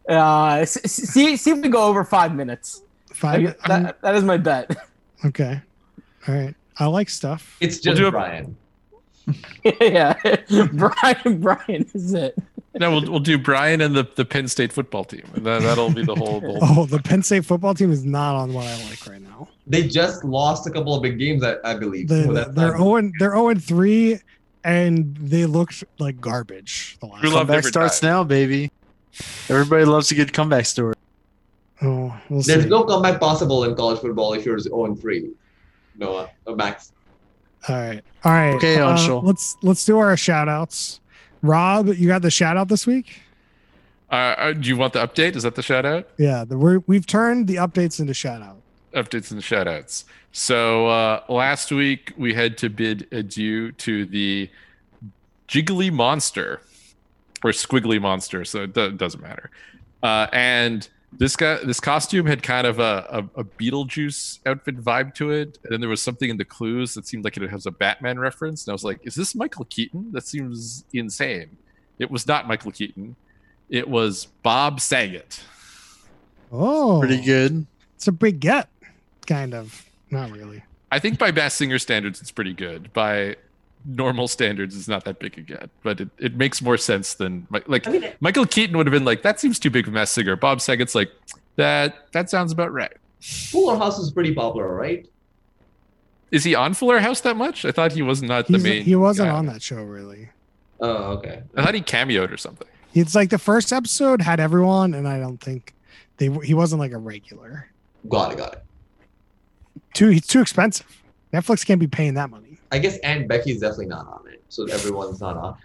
See if we go over 5 minutes. That is my bet.
Okay. All right. I like stuff.
It's just Brian.
Yeah, Brian is it.
No, we'll do Brian and the Penn State football team. That'll be the whole.
Oh, the Penn State football team is not on what I like right now.
They just lost a couple of big games, I believe.
They're 0-3, and they looked like garbage. The last
comeback starts now, baby. Everybody loves a good comeback story.
Oh,
there's no comeback possible in college football if you're 0-3. Noah, Max.
All right. Okay, let's do our shout outs. Rob, you got the shout out this week?
Do you want the update? Is that the shout out?
Yeah, we've turned the updates into shout out.
Updates and shout outs. So last week we had to bid adieu to the Jiggly Monster or Squiggly Monster, so it doesn't matter. And this costume had kind of a Beetlejuice outfit vibe to it, and then there was something in the clues that seemed like it has a Batman reference, and I was like, is this Michael Keaton? That seems insane. It was not Michael Keaton. It was Bob Saget.
Oh,
pretty good.
It's a big get, kind of. Not really.
I think by Masked Singer standards, it's pretty good. By normal standards, it's not that big a get, but it makes more sense than Michael Keaton would have been like, that seems too big for Masked Singer. Bob Saget's like, that sounds about right.
Fuller House is pretty popular, right?
Is he on Fuller House that much? I thought he was not the main.
He wasn't on that show really.
Oh, okay.
I thought he cameoed or something.
It's like the first episode had everyone, and I don't think he wasn't like a regular.
Got it.
He's too expensive. Netflix can't be paying that money.
I guess Aunt Becky's definitely not on it, so everyone's not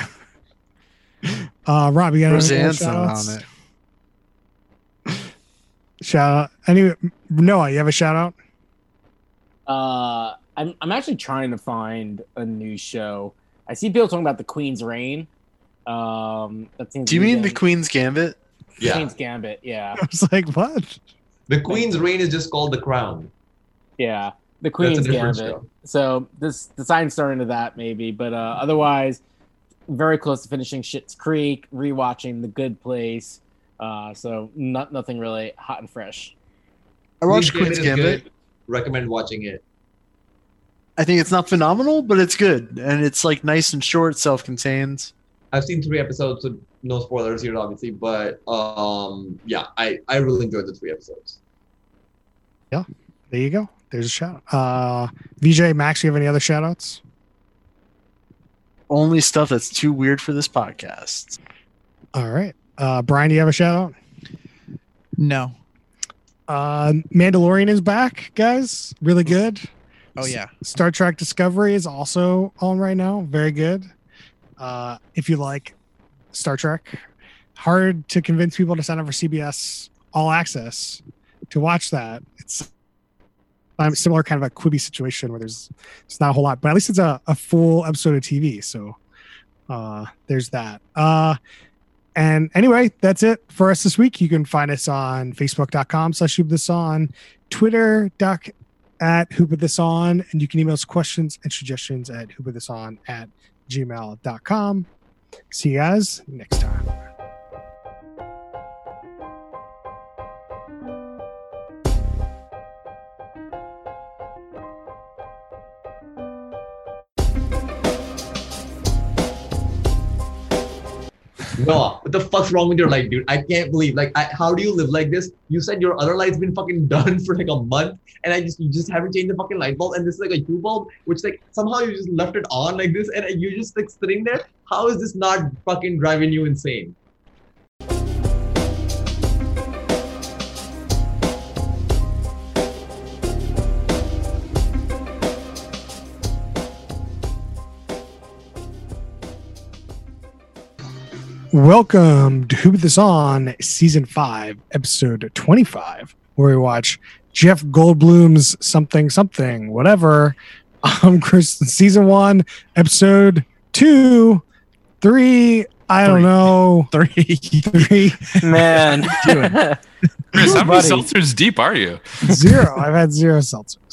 on.
Rob, you got
Roseanne's not on it.
Shout out. Anyway, Noah, you have a shout
out? I'm actually trying to find a new show. I see people talking about the Queen's Reign.
Do you mean the Queen's Gambit?
Yeah.
Queen's Gambit, yeah.
I was like, what?
The Queen's Reign is just called The Crown.
Yeah, the Queen's Gambit. So the sign starting to that maybe, but otherwise, very close to finishing Schitt's Creek, rewatching The Good Place. So nothing really hot and fresh.
I watched Queen's Gambit.
Recommend watching it.
I think it's not phenomenal, but it's good, and it's like nice and short, self-contained.
I've seen 3 episodes, so no spoilers here, obviously. But yeah, I really enjoyed the 3 episodes.
Yeah, there you go. There's a shout out. VJ, Max, you have any other shout outs?
Only stuff that's too weird for this podcast.
All right. Brian, do you have a shout out?
No.
Mandalorian is back, guys. Really good.
Oh, yeah.
Star Trek Discovery is also on right now. Very good. If you like Star Trek, hard to convince people to sign up for CBS All Access to watch that. It's similar kind of a Quibi situation where it's not a whole lot, but at least it's a full episode of TV. So there's that. And anyway, that's it for us this week. You can find us on facebook.com/whoputhison, twitter.at@whoputhison, and you can email us questions and suggestions at whoputhison@gmail.com. See you guys next time.
Noah, what the fuck's wrong with your life, dude? I can't believe, how do you live like this? You said your other light's been fucking done for like a month, and you just haven't changed the fucking light bulb, and this is like a Hue bulb, which somehow you just left it on like this, and you're just sitting there. How is this not fucking driving you insane?
Welcome to Who Put This On, Season 5, Episode 25, where we watch Jeff Goldblum's something, whatever. Chris, Season 1, Episode 2, 3, I don't know. 3.
Man.
Chris, how many seltzers deep are you?
0. I've had 0 seltzers.